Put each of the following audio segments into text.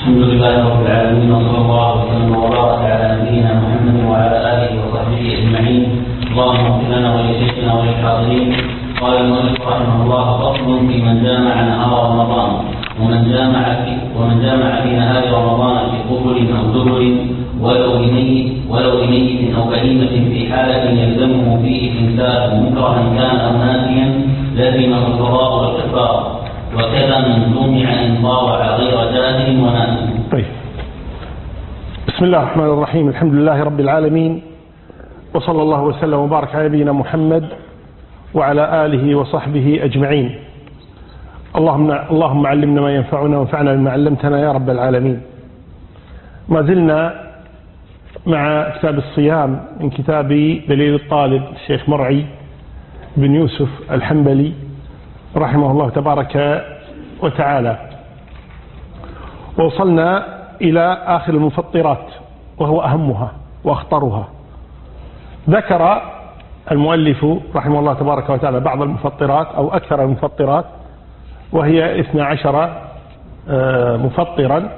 الحمد لله رب العالمين، وصلى الله وسلم وبارك على نبينا محمد وعلى آله وصحبه أجمعين. اللهم اغفر لنا ولشيخنا وللحاضرين. قال المؤلف رحمه الله: فصل في من جامع نهار رمضان ومن جامع في نهار رمضان في قبل أو دبر ولو بميت أو بهيمة في حالة يلزمه فيه إمساك مكرها كان أو ناسيا لزمه القضاء والكفارة، وكذا من جمع إن طاوع غير جاهل وناسي. طيب. بسم الله الرحمن الرحيم. الحمد لله رب العالمين، وصلى الله وسلم وبارك على نبينا محمد وعلى آله وصحبه أجمعين. اللهم علمنا ما ينفعنا وانفعنا بما علمتنا يا رب العالمين. ما زلنا مع كتاب الصيام من كتاب دليل الطالب الشيخ مرعي بن يوسف الحنبلي رحمه الله تبارك وتعالى، ووصلنا إلى آخر المفطرات وهو أهمها وأخطرها. ذكر المؤلف رحمه الله تبارك وتعالى بعض المفطرات أو أكثر المفطرات، وهي 12 مفطرا،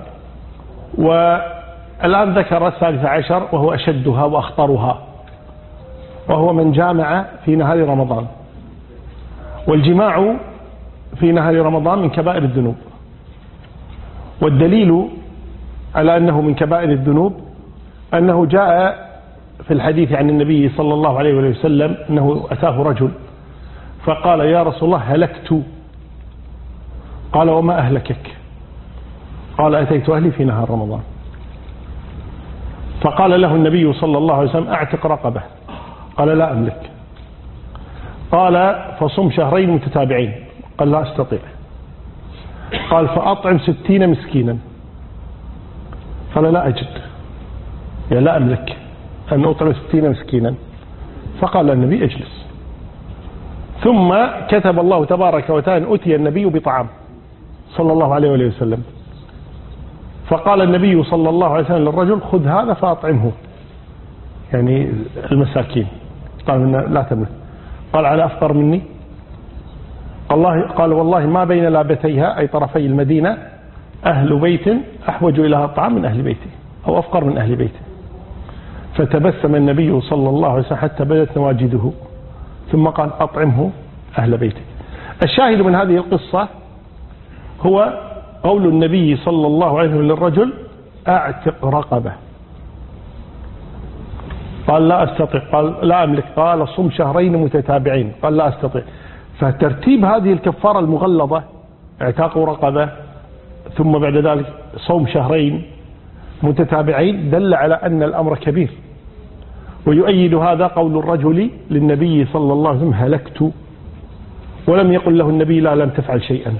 والآن ذكر 13 وهو أشدها وأخطرها، وهو من جامع في نهار رمضان. والجماع في نهار رمضان من كبائر الذنوب، والدليل على أنه من كبائر الذنوب أنه جاء في الحديث عن النبي صلى الله عليه وسلم أنه أتاه رجل فقال: يا رسول الله هلكت. قال: وما أهلكك؟ قال: أتيت أهلي في نهار رمضان. فقال له النبي صلى الله عليه وسلم: أعتق رقبة. قال: لا أملك. قال: فصم شهرين متتابعين. قال: لا أستطيع. قال: فأطعم 60 مسكينا. قال: لا أجد، يعني لا أملك أن أطعم 60 مسكينا. فقال النبي: اجلس. ثم كتب الله تبارك وتعالى: أتي النبي بطعام صلى الله عليه وسلم، فقال النبي صلى الله عليه وسلم للرجل: خذ هذا فأطعمه، يعني المساكين. قال: لا تملك. قال: على أفقر مني؟ قال: والله ما بين لابتيها أي طرفي المدينة أهل بيت أحوج إلى الطعام من أهل بيتي أو أفقر من أهل بيتي. فتبسم النبي صلى الله عليه وسلم حتى بدت نواجذه، ثم قال: أطعمه أهل بيتي. الشاهد من هذه القصة هو قول النبي صلى الله عليه وسلم للرجل: أعتق رقبة. قال: لا أستطيع. قال: لا أملك. قال: صم شهرين متتابعين. قال: لا أستطيع. فترتيب هذه الكفارة المغلظة، اعتاق رقبة ثم بعد ذلك صوم شهرين متتابعين، دل على أن الأمر كبير. ويؤيد هذا قول الرجل للنبي صلى الله عليه وسلم: هلكت. ولم يقل له النبي: لا لم تفعل شيئا،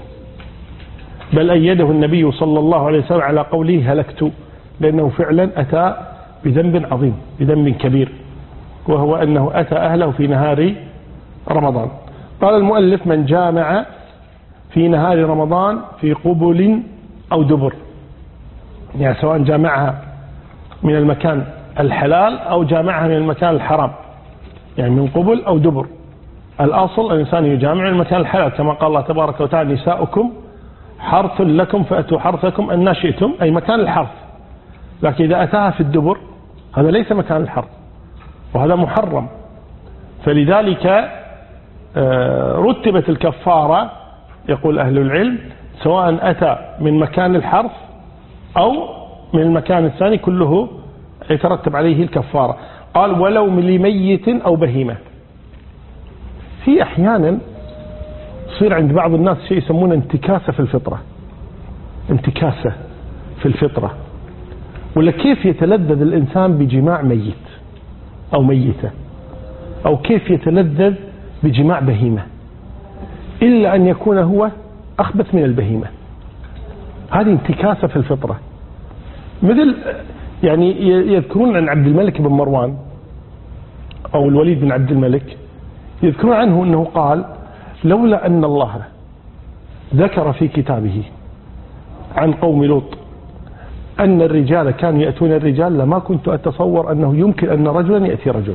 بل أيده النبي صلى الله عليه وسلم على قوله هلكت، لأنه فعلا أتى بذنب عظيم، بذنب كبير، وهو أنه أتى أهله في نهار رمضان. قال المؤلف: من جامع في نهار رمضان في قبل أو دبر، يعني سواء جامعها من المكان الحلال أو جامعها من المكان الحرام، يعني من قبل أو دبر. الأصل الإنسان يجامع المكان الحلال، كما قال الله تبارك وتعالى: نساؤكم حرث لكم فأتوا حرثكم أن شئتم، أي مكان الحرث. لكن إذا أتاها في الدبر هذا ليس مكان الحرث، وهذا محرم. فلذلك رتبت الكفارة، يقول أهل العلم، سواء أتى من مكان الحرث أو من المكان الثاني كله يترتب عليه الكفارة. قال: ولو لميت أو بهيمة. في أحيانا يصير عند بعض الناس شيء يسمونه انتكاسة في الفطرة، انتكاسة في الفطرة، ولا كيف يتلذذ الإنسان بجماع ميت أو ميتة، أو كيف يتلذذ بجماع بهيمة، إلا أن يكون هو أخبث من البهيمة. هذه انتكاسة في الفطرة. مثل يعني يذكرون عن عبد الملك بن مروان أو الوليد بن عبد الملك، يذكرون عنه أنه قال: لولا أن الله ذكر في كتابه عن قوم لوط أن الرجال كانوا يأتون الرجال لما كنت أتصور أنه يمكن أن رجلا يأتي رجلا.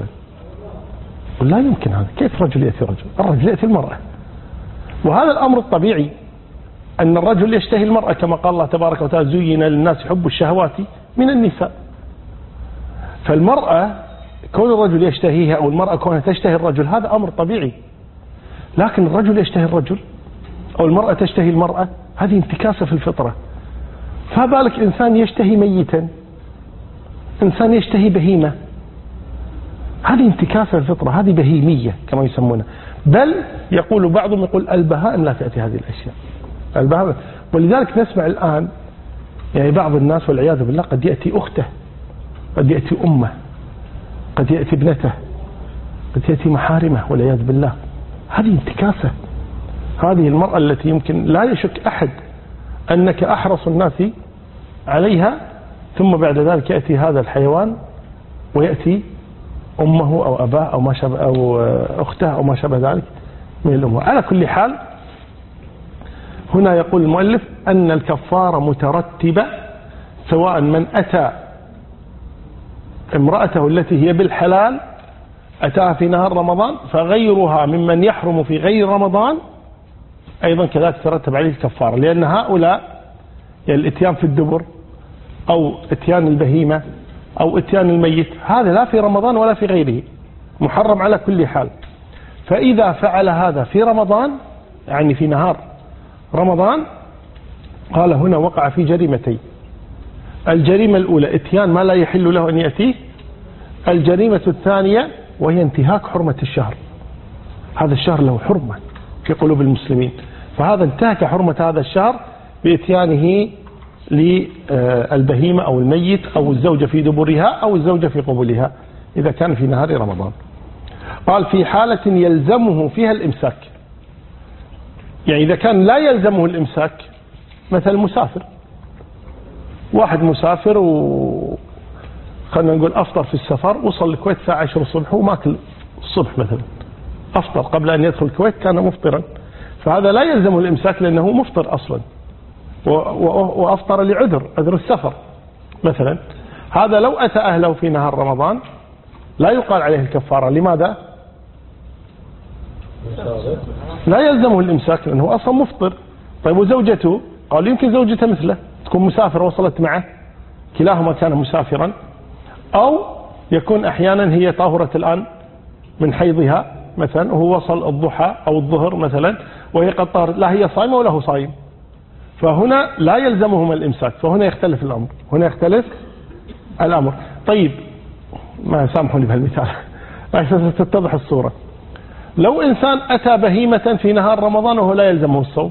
لا يمكن هذا، كيف رجل يأتي رجل؟ الرجل يأتي المرأة. وهذا الأمر الطبيعي أن الرجل يشتهي المرأة كما قال الله تبارك وتعالى زين للناس حب الشهوات من النساء. فالمرأة كون الرجل يشتهيها أو المرأة كونها تشتهي الرجل هذا أمر طبيعي، لكن الرجل يشتهي الرجل أو المرأة تشتهي المرأة هذه انتكاسة في الفطرة. فبالك إنسان يشتهي ميتا، إنسان يشتهي بهيمة، هذه انتكاسة الفطرة، هذه بهيمية كما يسمونها. بل يقول بعضهم يقول البهائم لا تأتي هذه الأشياء البهائم. ولذلك نسمع الآن يعني بعض الناس والعياذ بالله قد يأتي أخته، قد يأتي أمه، قد يأتي ابنته، قد يأتي محارمه والعياذ بالله. هذه انتكاسة. هذه المرأة التي يمكن لا يشك أحد أنك أحرص الناس عليها، ثم بعد ذلك يأتي هذا الحيوان ويأتي أمه أو أباه أو ما شابه أو أخته أو ما شابه ذلك من الأمور. على كل حال هنا يقول المؤلف أن الكفارة مترتبة، سواء من أتى امرأته التي هي بالحلال أتاها في نهار رمضان، فغيرها ممن يحرم في غير رمضان أيضا كذلك ترتب عليه الكفارة، لأن هؤلاء يعني الاتيان في الدبر أو اتيان البهيمة أو اتيان الميت هذا لا في رمضان ولا في غيره، محرم على كل حال. فإذا فعل هذا في رمضان يعني في نهار رمضان قال هنا وقع في جريمتين. الجريمة الأولى اتيان ما لا يحل له أن يأتيه، الجريمة الثانية وهي انتهاك حرمة الشهر. هذا الشهر له حرمة في قلوب المسلمين، فهذا انتهك حرمة هذا الشهر بإتيانه للبهيمة أو الميت أو الزوجة في دبرها أو الزوجة في قبلها إذا كان في نهار رمضان. قال في حالة يلزمه فيها الإمساك، يعني إذا كان لا يلزمه الإمساك، مثل مسافر، واحد مسافر خلينا نقول أفطر في السفر، وصل الكويت الساعة 10 الصبح وماكل الصبح مثلا، أفطر قبل أن يدخل الكويت كان مفطرا، فهذا لا يلزمه الإمساك لأنه مفطر أصلا، وأفطر عذر السفر مثلا. هذا لو أتى أهله في نهار رمضان لا يقال عليه الكفارة. لماذا؟ لا يلزمه الإمساك لأنه أصلا مفطر. طيب وزوجته؟ قال يمكن زوجته مثله تكون مسافرة وصلت معه، كلاهما كان مسافرا، أو يكون أحيانا هي طاهرة الآن من حيضها مثلا وهو وصل الضحى أو الظهر مثلا وهي قد طهرت، لا هي صائمة ولا هو صائم، فهنا لا يلزمهما الإمساك. فهنا يختلف الأمر، هنا يختلف الأمر. طيب ما سامحوني بهالمثال عشان تتضح الصورة. لو إنسان أتى بهيمة في نهار رمضان وهو لا يلزمه الصوم،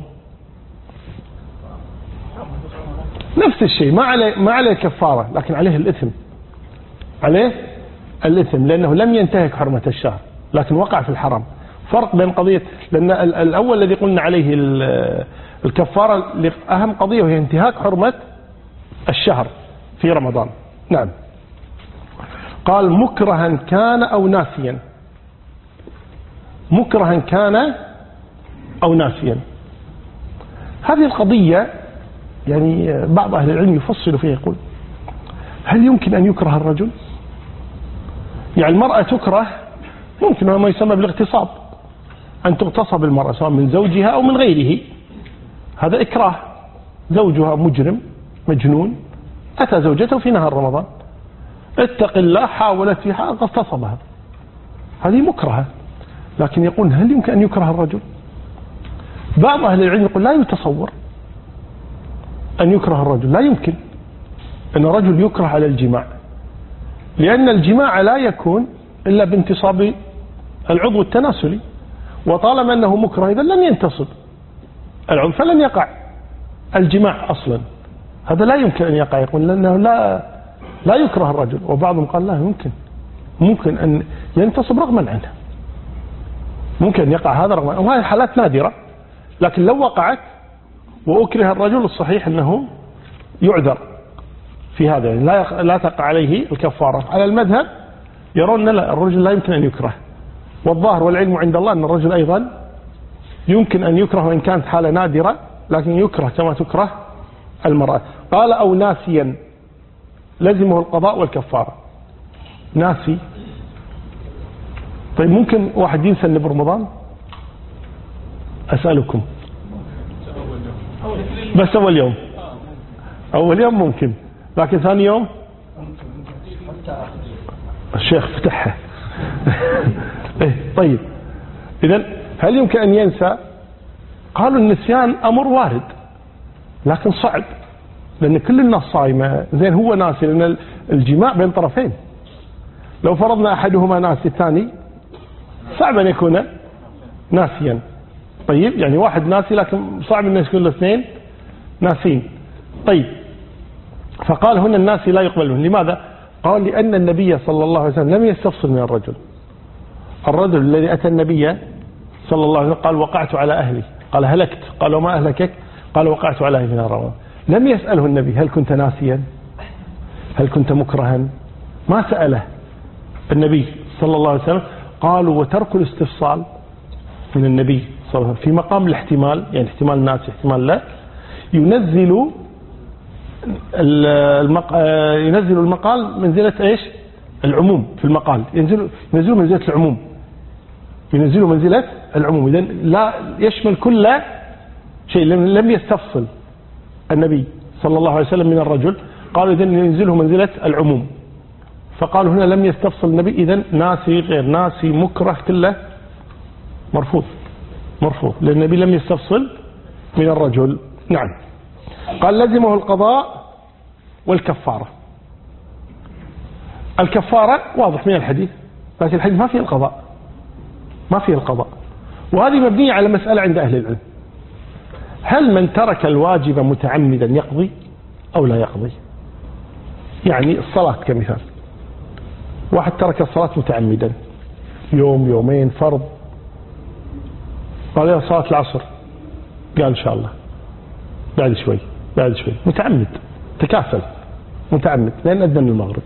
نفس الشيء، ما عليه كفارة، لكن عليه الإثم، عليه الإثم لأنه لم ينتهك حرمة الشهر لكن وقع في الحرام. فرق بين قضية، لأن الأول الذي قلنا عليه الكفارة أهم قضية وهي انتهاك حرمة الشهر في رمضان. نعم. قال مكرها كان أو ناسيا، مكرها كان أو ناسيا. هذه القضية يعني بعض أهل العلم يفصل فيها، يقول هل يمكن أن يكره الرجل؟ يعني المرأة تكره، ممكن ما يسمى بالاغتصاب، أن تغتصب المرأة سواء من زوجها أو من غيره، هذا إكراه. زوجها مجرم مجنون أتى زوجته في نهار رمضان، اتق الله، حاولت فيها اغتصبها، هذه مكرهة. لكن يقول هل يمكن أن يكره الرجل؟ بعض أهل العلم يقول لا يتصور أن يكره الرجل، لا يمكن أن الرجل يكره على الجماع، لأن الجماع لا يكون إلا بانتصاب العضو التناسلي، وطالما أنه مكره إذا لن ينتصب العضو فلن يقع الجماع أصلا، هذا لا يمكن أن يقع. يقول لأنه لا يكره الرجل. وبعضهم قال لا ممكن أن ينتصب رغما عنه، ممكن أن يقع هذا رغما عنه، وهذه حالات نادرة. لكن لو وقعت وأكره الرجل الصحيح أنه يعذر في هذا، يعني لا تقع عليه الكفارة. على المذهب يرون لا، الرجل لا يمكن أن يكره، والظاهر والعلم عند الله أن الرجل أيضا يمكن أن يكره وإن كانت حالة نادرة، لكن يكره كما تكره المرأة. قال أو ناسيا لزمه القضاء والكفارة. ناسي، طيب ممكن واحد ينسى اللي برمضان؟ أسألكم بس أول يوم ممكن، لكن ثاني يوم الشيخ فتحها. طيب إذن هل يمكن أن ينسى؟ قالوا النسيان أمر وارد لكن صعب، لأن كل الناس صايمة، زين هو ناسي، لأن الجماع بين طرفين، لو فرضنا أحدهما ناسي الثاني صعب أن يكون ناسيا. طيب يعني واحد ناسي لكن صعب أن يكون الاثنين ناسين. طيب فقال هنا الناسي لا يقبل منه. لماذا؟ قال لأن النبي صلى الله عليه وسلم لم يستفصل من الرجل الذي أتى النبي صلى الله عليه وسلم قال وقعت على أهلي، قال هلكت، قال وما أهلكك؟ قال وقعت على أهلي في نار. لم يسأله النبي هل كنت ناسيا، هل كنت مكرها، ما سأله النبي صلى الله عليه وسلم. قالوا وترك الاستفصال من النبي صلى الله عليه وسلم في مقام الاحتمال، يعني احتمال ناسي احتمال لا، ينزل المقال منزلة ايش؟ العموم في المقال، ينزل منزلة العموم، ينزل منزلة العموم. إذن لا يشمل كل شيء، لم يستفصل النبي صلى الله عليه وسلم من الرجل، قالوا إذن ينزله منزلة العموم. فقالوا هنا لم يستفصل النبي، إذن ناسي غير ناسي مكره كله مرفوض، لأن النبي لم يستفصل من الرجل. نعم. قال لزمه القضاء والكفارة. الكفارة واضح من الحديث، لكن الحديث ما فيه القضاء، وهذه مبنية على مسألة عند أهل العلم: هل من ترك الواجب متعمدا يقضي أو لا يقضي؟ يعني الصلاة كمثال، واحد ترك الصلاة متعمدا يوم يومين فرض، قال يا صلاة العصر، قال إن شاء الله بعد شوي متعمد، تكاسل متعمد لأن أذن المغرب،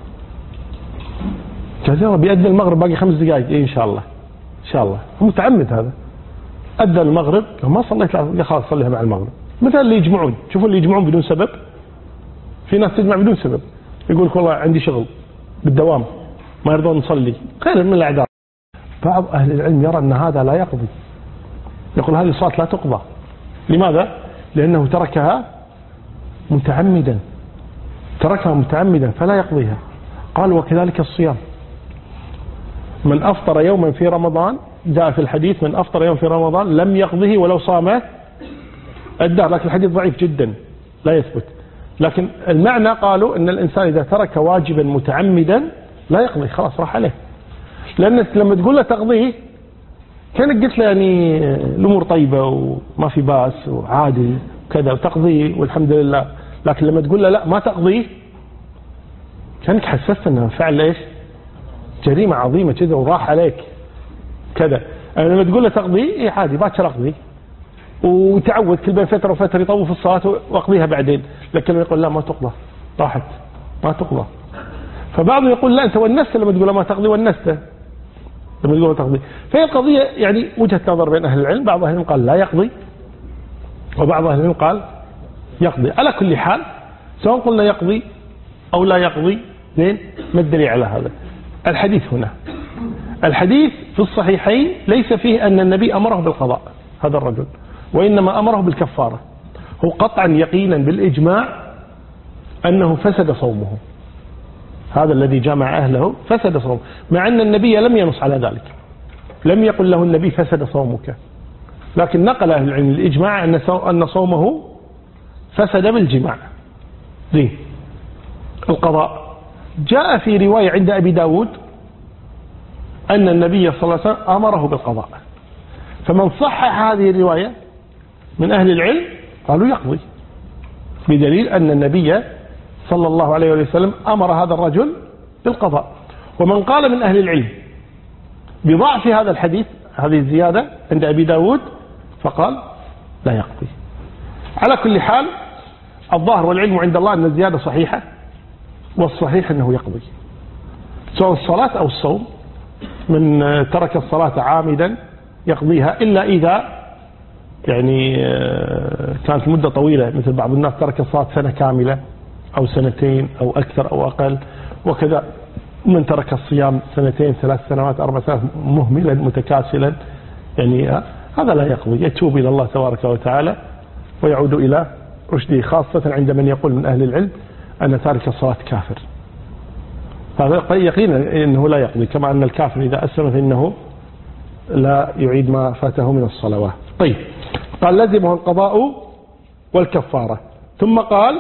كثيرا بيأذن المغرب باقي 5 دقائق، إن شاء الله متعمد هذا، أذن المغرب ما صليت العصر، خلاص صليها مع المغرب. مثل اللي يجمعون، شوفوا اللي يجمعون بدون سبب، في ناس تجمع بدون سبب، يقول لك والله عندي شغل بالدوام ما يرضون نصلي، غير من الأعذار. بعض أهل العلم يرى أن هذا لا يقضي، يقول هذه الصلاة لا تقضى. لماذا؟ لأنه تركها متعمدا فلا يقضيها. قال وكذلك الصيام، من أفطر يوما في رمضان، جاء في الحديث من أفطر يوم في رمضان لم يقضه ولو صام الدهر، لكن الحديث ضعيف جدا لا يثبت. لكن المعنى قالوا أن الإنسان إذا ترك واجبا متعمدا لا يقضي، خلاص راح عليه. لأن لما تقول له تقضيه كانك قلت له يعني الأمور طيبة وما في باس وعادي كذا وتقضيه والحمد لله، لكن لما تقول له لا ما تقضيه كانك حسست أنه فعل إيش؟ جريمة عظيمة كذا وراح عليك كذا. لما تقول له تقضيه عادي باكر أقضي، وتعود كل بين فترة وفترة يطوف الصلاة وأقضيها بعدين، لكن يقول لا ما تقضى، راحت ما تقضى. فبعضهم يقول لا أنت ونست لما تقول ما تقضي، ونسته لما تقول تقضي. فهي القضية يعني وجهة نظر بين أهل العلم، بعض أهل العلم قال لا يقضي وبعض أهل العلم قال يقضي. على كل حال سواء قلنا يقضي أو لا يقضي، زين، ما الدليل على هذا؟ الحديث هنا، الحديث في الصحيحين ليس فيه أن النبي أمره بالقضاء هذا الرجل، وإنما أمره بالكفارة. هو قطعا يقينا بالإجماع أنه فسد صومه، هذا الذي جمع أهله فسد صومه، مع أن النبي لم ينص على ذلك، لم يقل له النبي فسد صومك، لكن نقل أهل العلم الإجماع أن صومه فسد بالجماع. دي القضاء جاء في رواية عند أبي داود أن النبي صلى الله عليه وسلم أمره بالقضاء، فمن صحح هذه الرواية من أهل العلم قالوا يقضي، بدليل أن النبي صلى الله عليه وسلم أمر هذا الرجل بالقضاء. ومن قال من أهل العلم بضعف هذا الحديث، هذه الزيادة عند أبي داود، فقال لا يقضي. على كل حال الظاهر والعلم عند الله أن الزيادة صحيحة، والصحيح أنه يقضي سواء الصلاة أو الصوم. من ترك الصلاة عامدا يقضيها، إلا إذا يعني كانت مدة طويلة، مثل بعض الناس ترك الصلاة سنة كاملة أو 2 أو أكثر أو أقل، وكذا من ترك الصيام 2 3 سنوات 4 سنوات مهملا متكاسلا، يعني هذا لا يقضي، يتوب إلى الله تبارك وتعالى ويعود إلى رشده، خاصة عند من يقول من أهل العلم أن تارك الصلاة كافر، هذا يقينا أنه لا يقضي، كما أن الكافر إذا أسلم فإنه لا يعيد ما فاته من الصلوات. طيب، قال لزمه القضاء والكفارة. ثم قال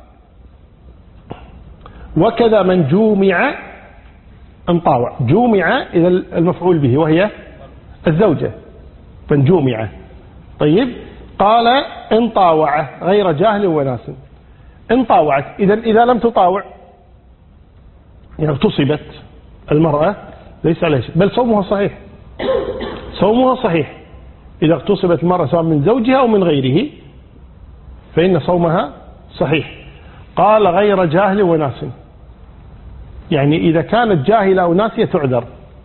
وكذا من جومع انطاوع. جومع إذا المفعول به وهي الزوجة، من جومع. طيب، قال انطاوع غير جاهل وناس. انطاوعت، إذا لم تطاوع يعني اغتصبت المرأة ليس عليه شيء، بل صومها صحيح، صومها صحيح. إذا اغتصبت المرأة سواء من زوجها أو من غيره فإن صومها صحيح. قال غير جاهل وناس، يعني إذا كانت جاهلة أو ناسية تعذر.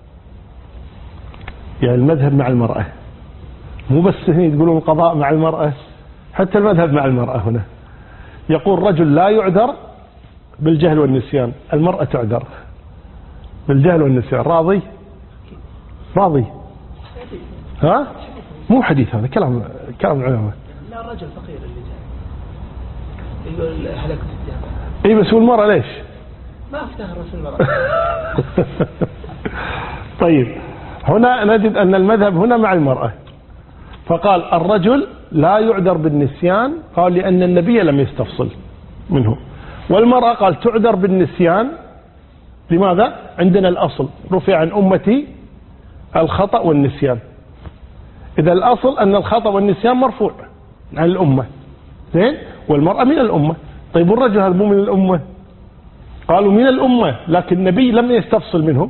يعني المذهب مع المرأة، مو بس هنا يقولون القضاء مع المرأة، حتى المذهب مع المرأة هنا يقول رجل لا يعذر بالجهل والنسيان، المرأة تعذر بالجهل والنسيان. راضي؟ راضي؟ ها؟ مو حديث هذا، كلام العلماء. لا، الرجل فقير اللي جاء يقول هلكت الجامعة. اي بس والمرأة ليش؟ ما افتهر رسول المرأة. طيب، هنا نجد أن المذهب هنا مع المرأة، فقال الرجل لا يعذر بالنسيان، قال لأن النبي لم يستفصل منه. والمرأة قال تعذر بالنسيان، لماذا؟ عندنا الأصل رفع عن أمتي الخطأ والنسيان. إذا الأصل أن الخطأ والنسيان مرفوع عن الأمة، زين، والمرأة من الأمة. طيب، والرجل هل مو من الأمة؟ قالوا من الأمة، لكن النبي لم يستفصل منهم،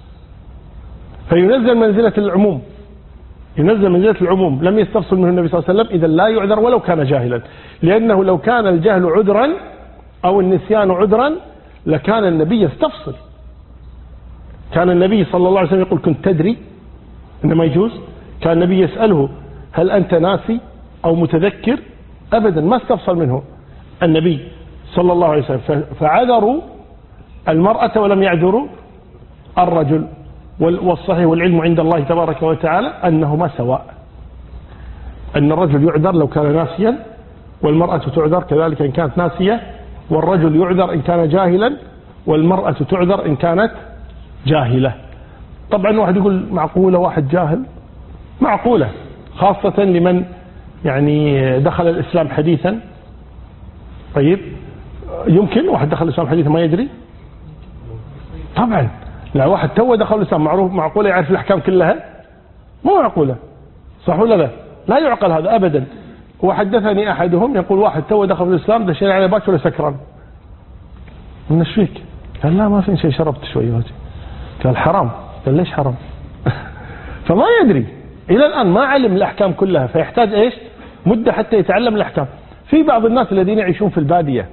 فينزل منزلة العموم، ينزل منزلة العموم، لم يستفصل منه النبي صلى الله عليه وسلم. إذا لا يعذر ولو كان جاهلا، لأنه لو كان الجهل عذرا أو النسيان عذرا لكان النبي يستفصل. كان النبي صلى الله عليه وسلم يقول كنت تدري، إنما يجوز. كان النبي يسأله هل أنت ناسي أو متذكر؟ أبدا، ما استفصل منه النبي صلى الله عليه وسلم. فعذروا المرأة ولم يعذروا الرجل. والصحيح والعلم عند الله تبارك وتعالى أنهما سواء، أن الرجل يعذر لو كان ناسيا، والمرأة تعذر كذلك إن كانت ناسية، والرجل يعذر إن كان جاهلا، والمرأة تعذر إن كانت جاهلة. طبعا واحد يقول معقولة واحد جاهل؟ معقولة، خاصة لمن يعني دخل الإسلام حديثا. طيب، يمكن واحد دخل الإسلام حديثا ما يدري؟ طبعا لا، واحد تو دخل الإسلام معروف معقولة يعرف الأحكام كلها؟ مو معقولة، صح ولا لا؟ لا يعقل هذا أبدا. وحدثني أحدهم يقول واحد تو دخل الإسلام ده شيء على باكر سكران. من ايش فيك؟ قال لا ما في شيء، شربت شوي. قال حرام. قال ليش حرام؟ فما يدري إلى الآن، ما علم الأحكام كلها، فيحتاج إيش؟ مدة حتى يتعلم الأحكام. في بعض الناس الذين يعيشون في البادية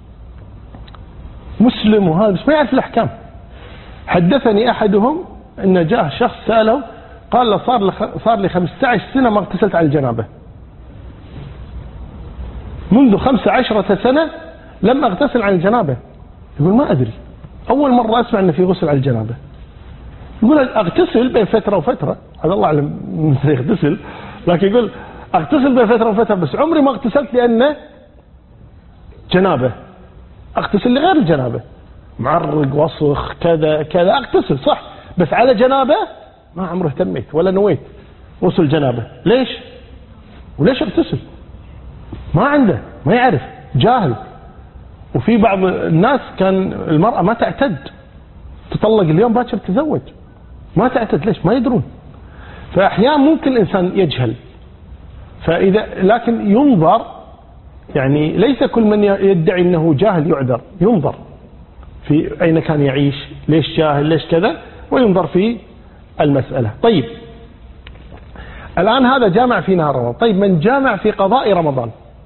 مسلم وهذا بس ما يعرف الأحكام. حدثني أحدهم أن جاء شخص سأله قال له صار لي 15 سنة ما اغتسلت على الجنابة، منذ 15 سنة لم أغتسل عن الجنابة. يقول ما أدري، أول مرة أسمع أن في غسل على الجنابة. يقول أغتسل بين فترة وفترة، هذا الله أعلم متى يغتسل، لكن يقول أغتسل بين فترة وفترة، بس عمري ما اغتسلت لأنه جنابة، أغتسل لغير الجنابة، معرق وصخ كذا كذا أغتسل صح، بس على جنابة ما عمره اهتميت ولا نويت غسل جنابة. ليش؟ وليش اغتسل؟ ما عنده، ما يعرف، جاهل. وفي بعض الناس كان المرأة ما تعتد، تطلق اليوم باكر تزوج، ما تعتد. ليش؟ ما يدرون. فأحيانا ممكن الإنسان يجهل، لكن ينظر، يعني ليس كل من يدعي أنه جاهل يعذر، ينظر في أين كان يعيش، ليش جاهل، ليش كذا، وينظر في المسألة. طيب، الآن هذا جامع في نهار رمضان. طيب، من جامع في قضاء رمضان؟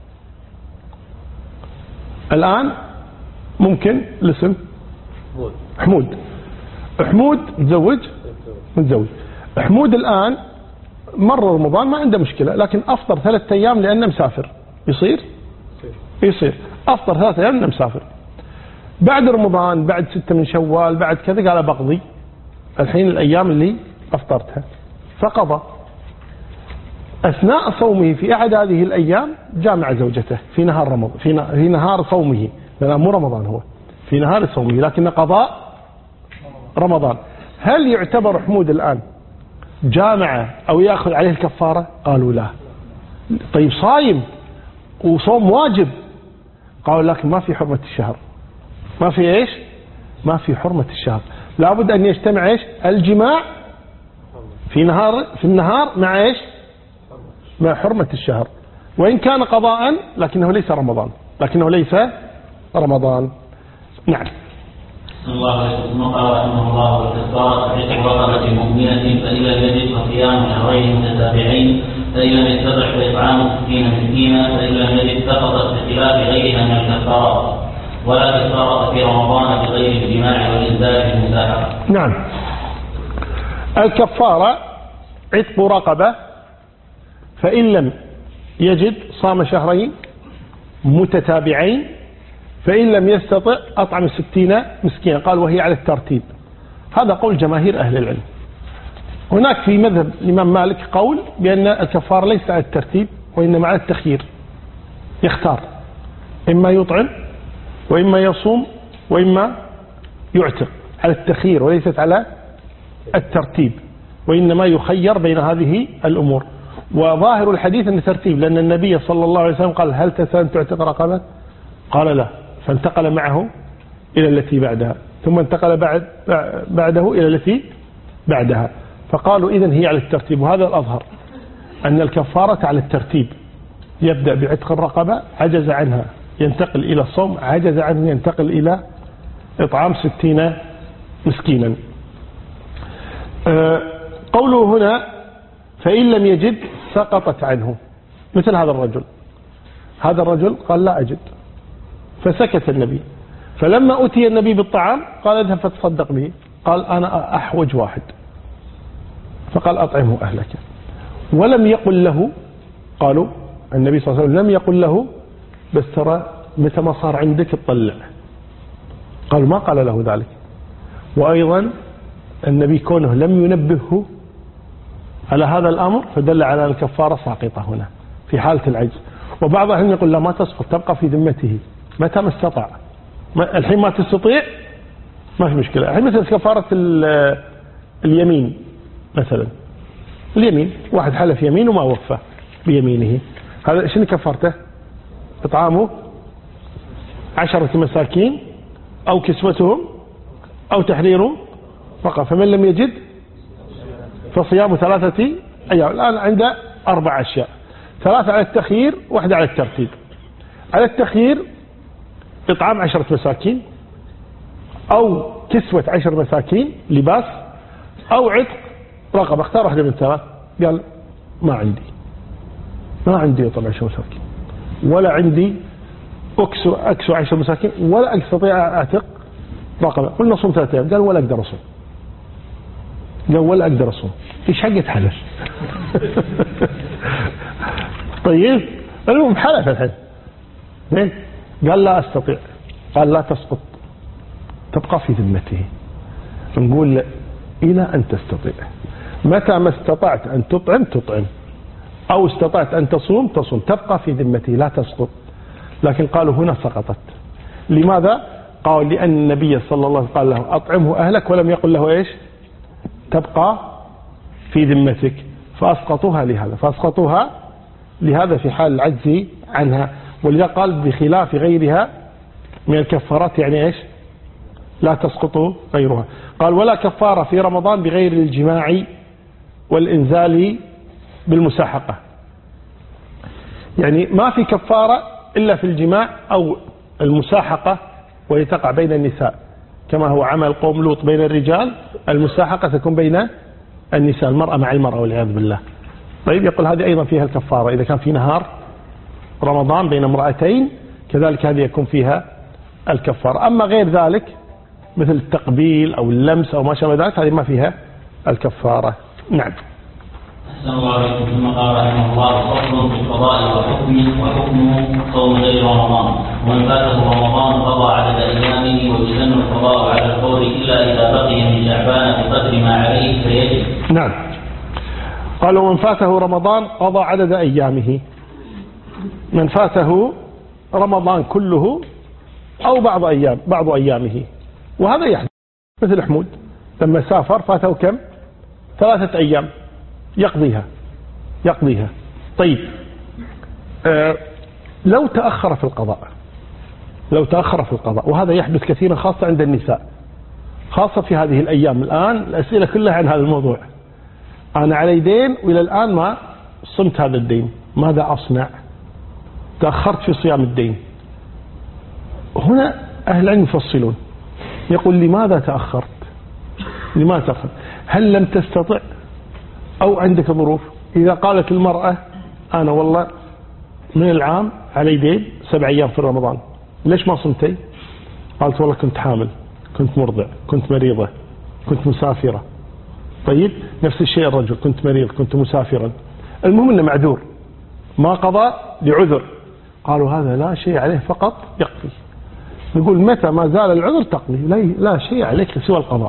الآن ممكن الاسم حمود متزوج، حمود الآن مر رمضان ما عنده مشكلة، لكن أفطر 3 أيام لأنه مسافر، يصير أفطر 3 أيام لأنه مسافر. بعد رمضان، بعد 6 من شوال، بعد كذا، قال بقضي الحين الأيام اللي أفطرتها، فقضى. أثناء صومه في أحد هذه الأيام جامع زوجته في نهار رمضان، في نهار صومه، لأنه مو رمضان، هو في نهار صومه لكن قضاء رمضان. هل يعتبر حمود الآن جامع أو يأخذ عليه الكفارة؟ قالوا لا. طيب صايم وصوم واجب، قالوا لكن ما في حرمة الشهر، ما في إيش؟ ما في حرمة الشهر، لابد أن يجتمع إيش؟ الجماع في النهار مع إيش؟ مع حرمة الشهر، وإن كان قضاء لكنه ليس رمضان. نعم. الله عليه قال رحمه الله والكفارة عتق رقبة مؤمنة فإن لم يجد فصيام شهرين متتابعين، فإن لم يستطع فإطعام 60 مسكينا، فإن لم يجد سقطت بخلاف غيرها من الكفارات، ولا كفارة في رمضان بغير الجماع والإنزال بالمساحة. نعم. الكفارة عتق رقبة، فإن لم يجد صام شهرين متتابعين، فإن لم يستطع أطعم 60 مسكينا. قال وهي على الترتيب، هذا قول جماهير أهل العلم. هناك في مذهب الإمام مالك قول بأن الكفارة ليس على الترتيب وإنما على التخيير، يختار إما يطعم وإما يصوم وإما يعتق، على التخيير وليست على الترتيب، وإنما يخير بين هذه الأمور. وظاهر الحديث أن ترتيب، لأن النبي صلى الله عليه وسلم قال هل تسأل أن تعتق رقبة؟ قال لا، فانتقل معه إلى التي بعدها، ثم انتقل بعده إلى التي بعدها، فقالوا إذن هي على الترتيب. وهذا الأظهر أن الكفارة على الترتيب، يبدأ بعتق الرقبة، عجز عنها ينتقل إلى الصوم، عجز عنه ينتقل إلى إطعام 60 مسكينا. قوله هنا فإن لم يجد سقطت عنه، مثل هذا الرجل قال لا أجد، فسكت النبي، فلما أتي النبي بالطعام قال اذهب فتصدق به، قال أنا أحوج واحد، فقال أطعمه أهلك. ولم يقل له، قالوا النبي صلى الله عليه وسلم لم يقل له بس ترى متى ما صار عندك تطلع، قالوا ما قال له ذلك. وأيضا النبي كونه لم ينبهه على هذا الأمر فدل على الكفارة ساقطة هنا في حالة العجز. وبعض أهل يقول لا ما تسقط، تبقى في ذمته متى ما استطاع. الحين ما تستطيع ما في مشكلة. الحين مثل كفارة اليمين مثلا، اليمين واحد حلف يمين وما وفى بيمينه، هذا شنو كفارته؟ إطعامه 10 مساكين أو كسوتهم أو تحرير رقبة، فمن لم يجد فصيام 3 أيام. الآن عنده 4 أشياء، 3 على التخيير، 1 على الترتيب. على التخيير إطعام 10 مساكين أو كسوة 10 مساكين لباس أو عتق رقبة، اختار واحدة من 3. قال ما عندي إطعام 10 مساكين، ولا عندي أكسو 10 مساكين، ولا أستطيع أعتق رقبة. قلنا صوم 3 أيام، قال ولا أقدر أصوم. إيش حقة حلف؟ طيب المهم حلف الحين، زين، قال لا أستطيع، قال لا تسقط، تبقى في ذمته. نقول إلى أن تستطيع، متى ما استطعت أن تطعم أو استطعت أن تصوم، تبقى في ذمته لا تسقط. لكن قالوا هنا سقطت. لماذا؟ قال لأن النبي صلى الله عليه وسلم قال له أطعمه أهلك، ولم يقل له إيش؟ تبقى في ذمتك، فأسقطوها لهذا في حال العجز عنها. ولذا قال بخلاف غيرها من الكفارات، يعني إيش؟ لا تسقط غيرها. قال ولا كفارة في رمضان بغير الجماع والإنزال بالمساحقة، يعني ما في كفارة إلا في الجماع أو المساحقة، وهي تقع بين النساء كما هو عمل قوم لوط بين الرجال، المساحقة تكون بين النساء، المرأة مع المرأة والعياذ بالله. طيب يقول هذه أيضا فيها الكفارة إذا كان في نهار رمضان بين امرأتين، كذلك هذه يكون فيها الكفارة. أما غير ذلك مثل التقبيل أو اللمس أو ما شابه ذلك، هذه ما فيها الكفارة. نعم. أحسن الله عليكم. ثم قال رحمه الله فصل في القضاء وحكم صوم غير رمضان، ومن فاته رمضان قضى عدد أيامه، ويسن القضاء على الفور إلا إذا بقي من شعبان بقدر ما عليه فيجب. نعم. قال ومن فاته رمضان قضى عدد أيامه. من فاته رمضان كله أو بعض أيامه، وهذا يحدث مثل حمود لما سافر فاته كم؟ 3 أيام يقضيها. طيب لو تأخر في القضاء، وهذا يحدث كثيرا خاصة عند النساء، خاصة في هذه الأيام. الآن الأسئلة كلها عن هذا الموضوع. أنا علي دين وإلى الآن ما صمت هذا الدين، ماذا أصنع؟ تأخرت في صيام الدين. هنا أهل العلم يفصلون، يقول لماذا تأخرت؟ هل لم تستطع أو عندك ظروف؟ إذا قالت المرأة أنا والله من العام علي دين 7 أيام في رمضان، ليش ما صمتي؟ قالت والله كنت حامل، كنت مرضع، كنت مريضة، كنت مسافرة. طيب نفس الشيء الرجل، كنت مريض، كنت مسافرا، المهم أنه معذور ما قضى لعذر. قالوا هذا لا شيء عليه فقط يقضي. نقول متى ما زال العذر تقضي، لا شيء عليك سوى القضاء.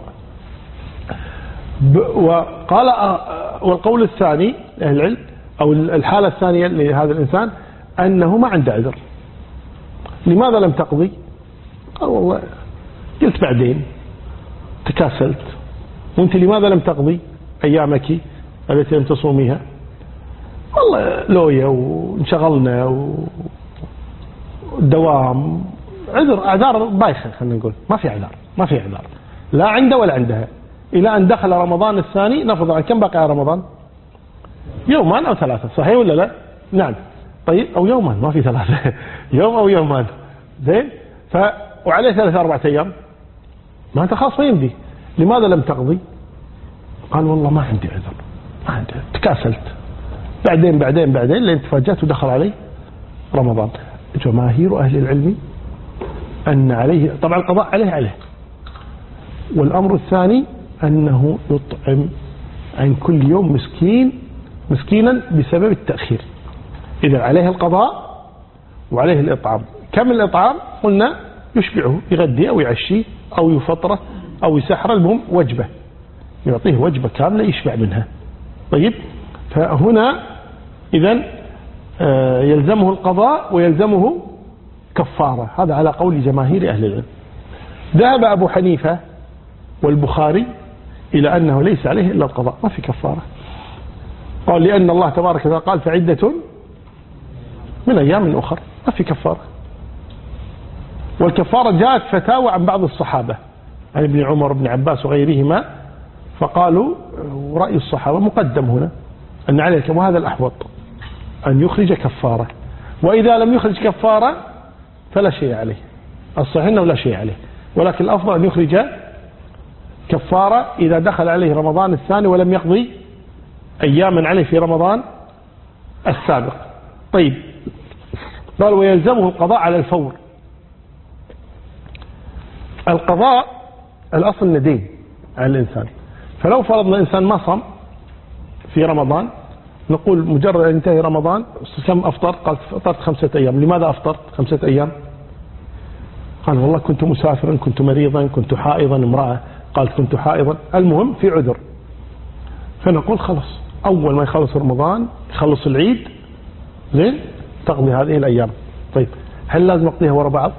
والقول الثاني أهل العلم أو الحالة الثانية لهذا الإنسان أنه ما عنده عذر. لماذا لم تقضي؟ قال والله قلت بعدين، تكاسلت. وانت لماذا لم تقضي أيامك التي لم تصوميها؟ والله لوية وانشغلنا ودوام، أعذار بايخة. خلينا نقول ما في أعذار لا عنده ولا عندها، إلى أن دخل رمضان الثاني. نفرض عن كم بقى رمضان؟ 2 يوم أو 3، صحيح ولا لا؟ نعم. طيب أو يومان، ما في 3 يوم أو يومان، زين. وعليه 3-4 أيام، ما أنت خاص ما يمدي. لماذا لم تقضي؟ قال والله ما عندي عذر، تكاسلت. بعدين لين تفاجأت ودخل علي رمضان. جماهير أهل العلم أن عليه طبعا القضاء عليه. والأمر الثاني أنه يطعم عن كل يوم مسكينا بسبب التأخير. إذا عليه القضاء وعليه الإطعام. كم الإطعام؟ قلنا يشبعه، يغدي أو يعشي أو يفطره أو يسحر، المهم وجبة، يعطيه وجبة كاملة يشبع منها. طيب فهنا إذن يلزمه القضاء ويلزمه كفارة. هذا على قول جماهير أهل العلم. ذهب أبو حنيفة والبخاري إلى أنه ليس عليه إلا القضاء، ما في كفارة. قال لأن الله تبارك وتعالى قال فعدة من أيام أخر، ما في كفارة. والكفارة جاءت فتاوى عن بعض الصحابة، عن ابن عمر بن عباس وغيرهما، فقالوا رأي الصحابة مقدم هنا أن عليك، وهذا الأحوط أن يخرج كفارة. وإذا لم يخرج كفارة فلا شيء عليه، الصحيح أنه لا شيء عليه، ولكن الأفضل أن يخرج كفارة إذا دخل عليه رمضان الثاني ولم يقضي أياما عليه في رمضان السابق. طيب قال ويلزمه القضاء على الفور. القضاء الأصل ندين على الإنسان. فلو فرضنا الإنسان ما صام في رمضان، نقول مجرد أن ينتهي رمضان كم أفطر؟ قال أفطرت 5 أيام. لماذا أفطرت 5 أيام؟ قال والله كنت مسافرا، كنت مريضا، كنت حائضا. امرأة قالت كنت حائضا، المهم في عذر. فنقول خلص أول ما يخلص رمضان يخلص العيد، زين، تقضي هذه الأيام. طيب هل لازم أقضيها وراء بعض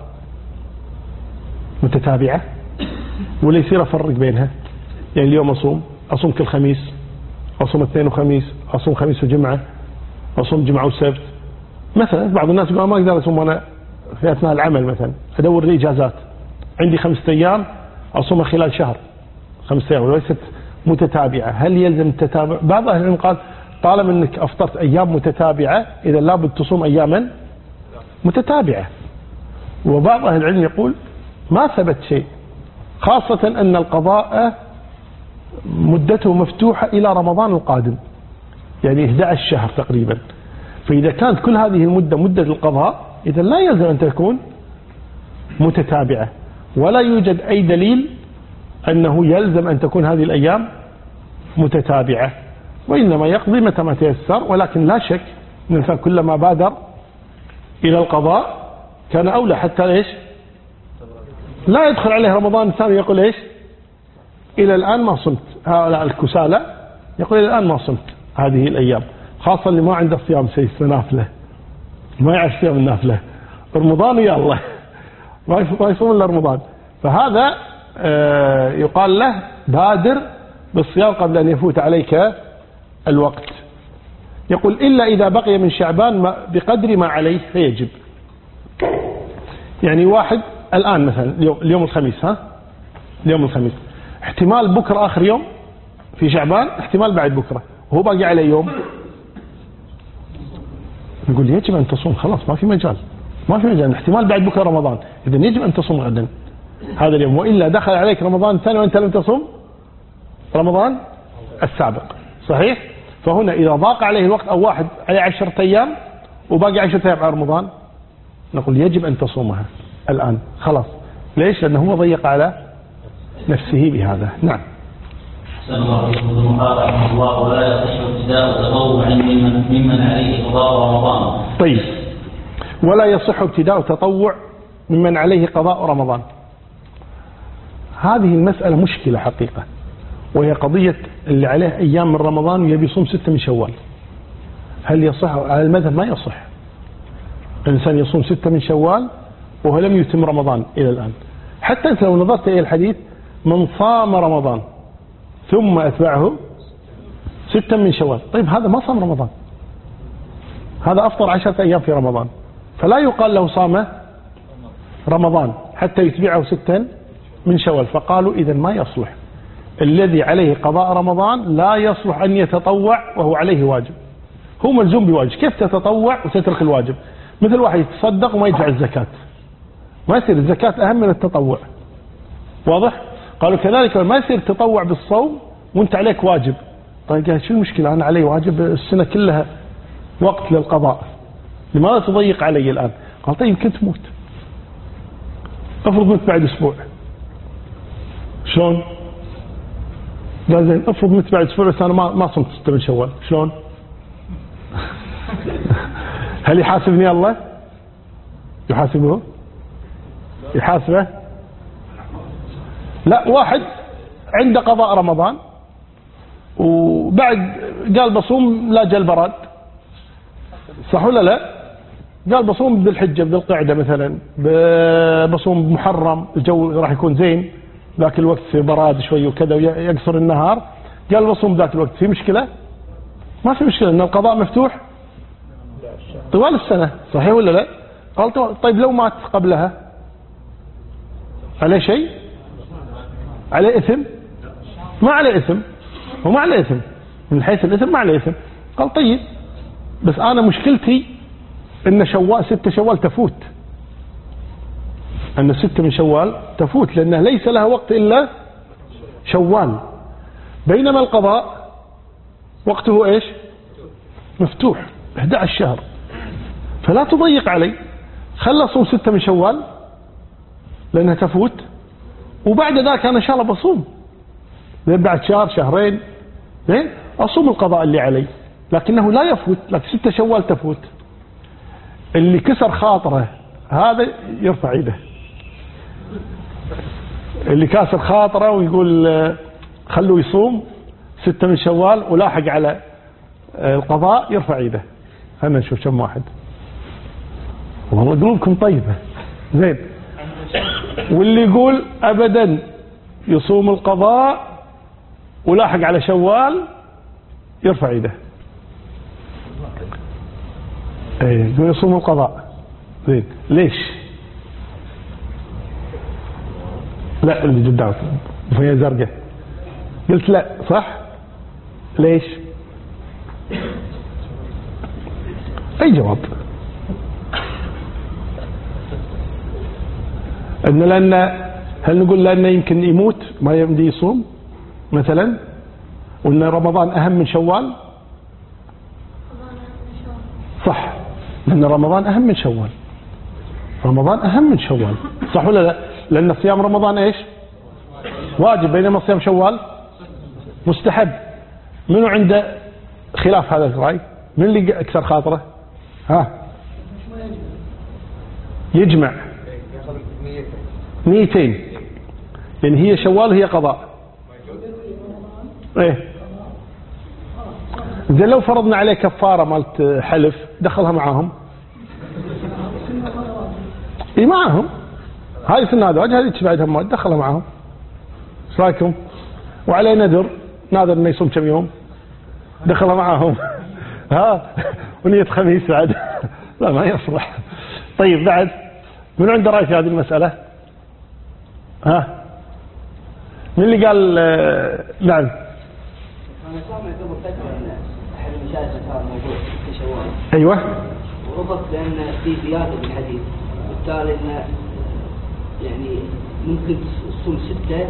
متتابعة، ولا يصير أفرق بينها؟ يعني اليوم أصوم كل خميس، أصوم اثنين وخميس، أصوم خميس وجمعة، أصوم جمعة وسبت مثلا. بعض الناس يقول ما أقدر أصوم وأنا في أثناء العمل، مثلا أدور لي إجازات، عندي 5 أيام أصومها خلال شهر، 5 أيام وليست متتابعة. هل يلزم التتابع؟ بعض أهل العلم قال طالما أنك أفطرت أيام متتابعة إذا لابد تصوم أياما متتابعة. وبعض أهل العلم يقول ما ثبت شيء، خاصة أن القضاء مدته مفتوحة إلى رمضان القادم، يعني 11 شهر تقريبا. فإذا كانت كل هذه المدة مدة القضاء إذا لا يلزم أن تكون متتابعة، ولا يوجد أي دليل أنه يلزم أن تكون هذه الأيام متتابعة، وإنما يقضي متى ما تيسر. ولكن لا شك أن الإنسان كلما بادر إلى القضاء كان أولى، حتى ليش لا يدخل عليه رمضان الثاني يقول ليش إلى الآن ما صمت. هؤلاء الكسالى يقول إلى الآن ما صمت، هذه الأيام، خاصة اللي ما عنده صيام نافلة، ما يعرف صيام النافلة، رمضان يا الله ما يصوم إلا رمضان، فهذا يقال له بادر بالصيام قبل أن يفوت عليك الوقت. يقول إلا إذا بقي من شعبان بقدر ما عليه فيجب. يعني واحد الآن مثلا اليوم الخميس، اليوم الخميس، احتمال بكرة آخر يوم في شعبان، احتمال بعد بكرة، وهو باقي عليه يوم، نقول يجب أن تصوم، خلاص ما في مجال، ما في مجال، احتمال بعد بكرة رمضان، إذا يجب أن تصوم غدا هذا اليوم، وإلا دخل عليك رمضان الثاني وأنت لم تصوم رمضان السابق. صحيح؟ فهنا إذا ضاق عليه الوقت أو واحد عليه 10 أيام وباقي 10 أيام على رمضان، نقول يجب أن تصومها الآن خلاص. ليش؟ لأنه هو ضيق على نفسه بهذا. نعم. الله ولا يصح ابتداء تطوع ممن عليه قضاء رمضان. طيب، ولا يصح ابتداء تطوع ممن عليه قضاء رمضان. هذه المسألة مشكلة حقيقة، وهي قضية اللي عليه أيام من رمضان ويبي يصوم 6 من شوال. هل يصح؟ على المذهب ما يصح الإنسان يصوم 6 من شوال وهو لم يتم رمضان إلى الآن. حتى أنت لو نظرت إلى الحديث من صام رمضان ثم أتبعه 6 من شوال، طيب هذا ما صام رمضان، هذا أفطر 10 أيام في رمضان، فلا يقال له صام رمضان حتى يتبعه 6 من شوال. فقالوا إذا ما يصلح، الذي عليه قضاء رمضان لا يصلح أن يتطوع وهو عليه واجب، هو ملزوم بواجب. كيف تتطوع وتترك الواجب؟ مثل واحد يتصدق وما يدفع الزكاة، ما يصير، الزكاة أهم من التطوع، واضح؟ قالوا كذلك ما يصير تطوع بالصوم وانت عليك واجب. طيب قال شو المشكلة، أنا علي واجب السنة كلها وقت للقضاء، لماذا تضيق علي الآن؟ قال طيب يمكن تموت، افرض مت بعد أسبوع، شلون؟ قال زين افرض مت بعد أسبوع بس أنا ما صمت 6 من شوال، شلون؟ هل يحاسبني الله؟ يحاسبه؟ يحاسبه؟ لا، واحد عنده قضاء رمضان وبعد قال بصوم لا جل براد، صح ولا لا؟ قال بصوم ذي الحجة ذي القعدة مثلا، بصوم بمحرم الجو راح يكون زين ذاك الوقت براد شوي وكذا ويقصر النهار، قال بصوم ذاك الوقت، في مشكلة؟ ما في مشكلة، ان القضاء مفتوح طوال السنة، صحيح ولا لا؟ قال طيب لو مات قبلها عليه شيء؟ عليه إثم؟ ما عليه إثم، هو ما عليه إثم من حيث الإثم، ما عليه إثم. قال طيب بس أنا مشكلتي إن 6 شوال تفوت، أن 6 من شوال تفوت لأنه ليس لها وقت إلا شوال، بينما القضاء وقته إيش؟ مفتوح 11 شهر، فلا تضيق علي، خلى أصوم 6 من شوال لأنها تفوت، وبعد ذاك أنا إن شاء الله بصوم بعد شهر شهرين أصوم القضاء اللي علي، لكنه لا يفوت، لكن 6 شوال تفوت. اللي كسر خاطره هذا يرفع يده، اللي كاسر خاطره ويقول خلوه يصوم 6 من شوال ولاحق على القضاء يرفع يده. خلنا نشوف كم واحد، والله قلوبكم طيبة زين. واللي يقول أبدا يصوم القضاء ولاحق على شوال يرفع يده. يقول يصوم القضاء زين، ليش؟ لا اللي قدامك وهي زرقاء، قلت لا صح، ليش؟ أي جواب؟ إن لأن هل نقول لأنه يمكن يموت ما يمدي يصوم مثلا، وإن رمضان أهم من شوال؟ صح، لأن رمضان أهم من شوال، رمضان أهم من شوال، صح ولا لا؟ لأن صيام رمضان إيش؟ واجب، بينما صيام شوال مستحب. منو عنده خلاف هذا الرأي؟ من اللي أكثر خاطره؟ ها يجمع نيتين، يعني هي شوال هي قضاء. ايه زين لو فرضنا عليه كفارة مالت حلف دخلها معاهم. اي معاهم، هاي سنة زواج هذه تبعدها مواد دخلها معاهم. ايش رايكم؟ وعليه نادر انه يصوم كم يوم دخلها معاهم. ها ونية خميس بعد. لا ما يصلح. طيب بعد من عنده رأي في هذه المسألة؟ ها من اللي قال نعم؟ أنا سامع قبل فترة أن أحد المشايخ ذكر موضوع في شوال. أيوه. وربط بأن في زيادة بالحديث، وبالتالي أن يعني ممكن تصوم 6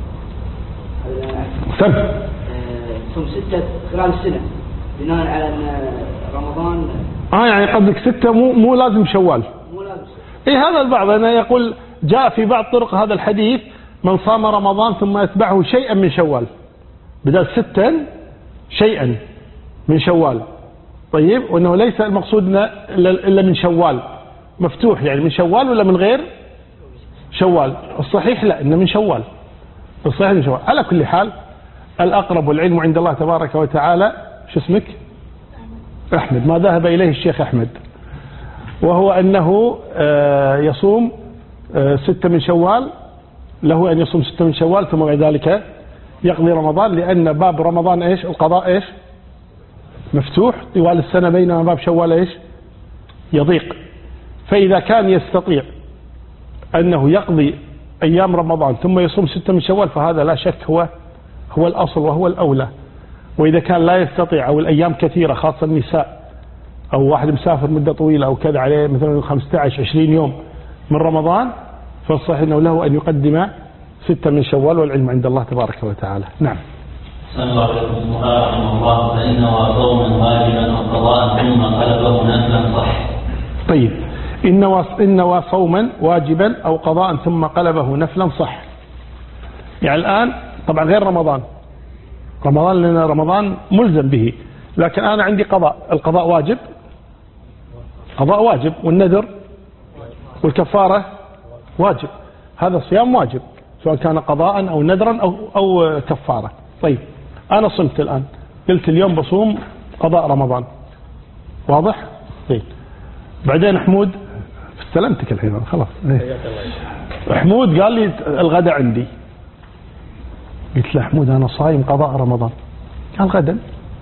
تصوم 6 خلال السنة بناء على أن رمضان. يعني قصدك 6 مو لازم شوال. مو لازم. إيه هذا البعض أنا يقول جاء في بعض طرق هذا الحديث من صام رمضان ثم يتبعه شيئا من شوال، بدل 6 شيئا من شوال. طيب وأنه ليس المقصود إلا من شوال مفتوح، يعني من شوال ولا من غير شوال؟ الصحيح لا، إنه من شوال. الصحيح من شوال. على كل حال الأقرب والعلم عند الله تبارك وتعالى. شو اسمك؟ أحمد. ما ذهب إليه الشيخ أحمد، وهو أنه يصوم 6 من شوال، له أن يصوم 6 من شوال ثم بعد ذلك يقضي رمضان، لأن باب رمضان إيش؟ القضاء إيش؟ مفتوح طوال السنة، بينما باب شوال إيش؟ يضيق. فإذا كان يستطيع أنه يقضي أيام رمضان ثم يصوم 6 من شوال فهذا لا شك هو الأصل وهو الأولى. وإذا كان لا يستطيع أو الأيام كثيرة خاصة النساء أو واحد مسافر مدة طويلة أو كذا عليه مثلا 15-20 يوم من رمضان، فالصحيح أنه له أن يقدم 6 من شوال، والعلم عند الله تبارك وتعالى. نعم. سنة رحمه الله فإنه صوما واجبا وقضاء ثم قلبه نفلا صح. طيب إنه صوما واجبا أو قضاء ثم قلبه نفلا صح. يعني الآن طبعا غير رمضان لأن رمضان ملزم به، لكن أنا عندي قضاء. القضاء واجب، قضاء واجب، والنذر والكفارة واجب. هذا الصيام واجب سواء كان قضاء أو نذرا أو كفارة. طيب أنا صمت الآن، قلت اليوم بصوم قضاء رمضان، واضح؟ طيب بعدين حمود استلمتك الحين خلاص. حمود قال لي الغداء عندي، قلت له حمود أنا صايم قضاء رمضان. قال غدا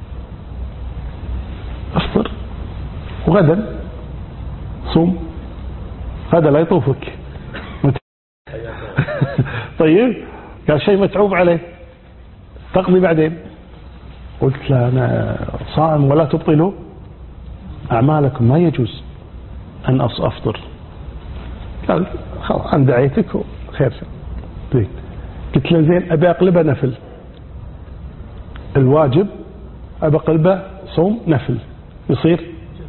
افطر وغدا صوم، غدا لا يطوفك. طيب قال شيء متعوب عليه تقضي بعدين. قلت له أنا صائم ولا تبطلوا أعمالكم، ما يجوز أن أفطر. قال خلاص أنا دعيتك وخير. طيب قلت له زين أبي أقلبه نفل، الواجب أبي أقلبه صوم نفل، يصير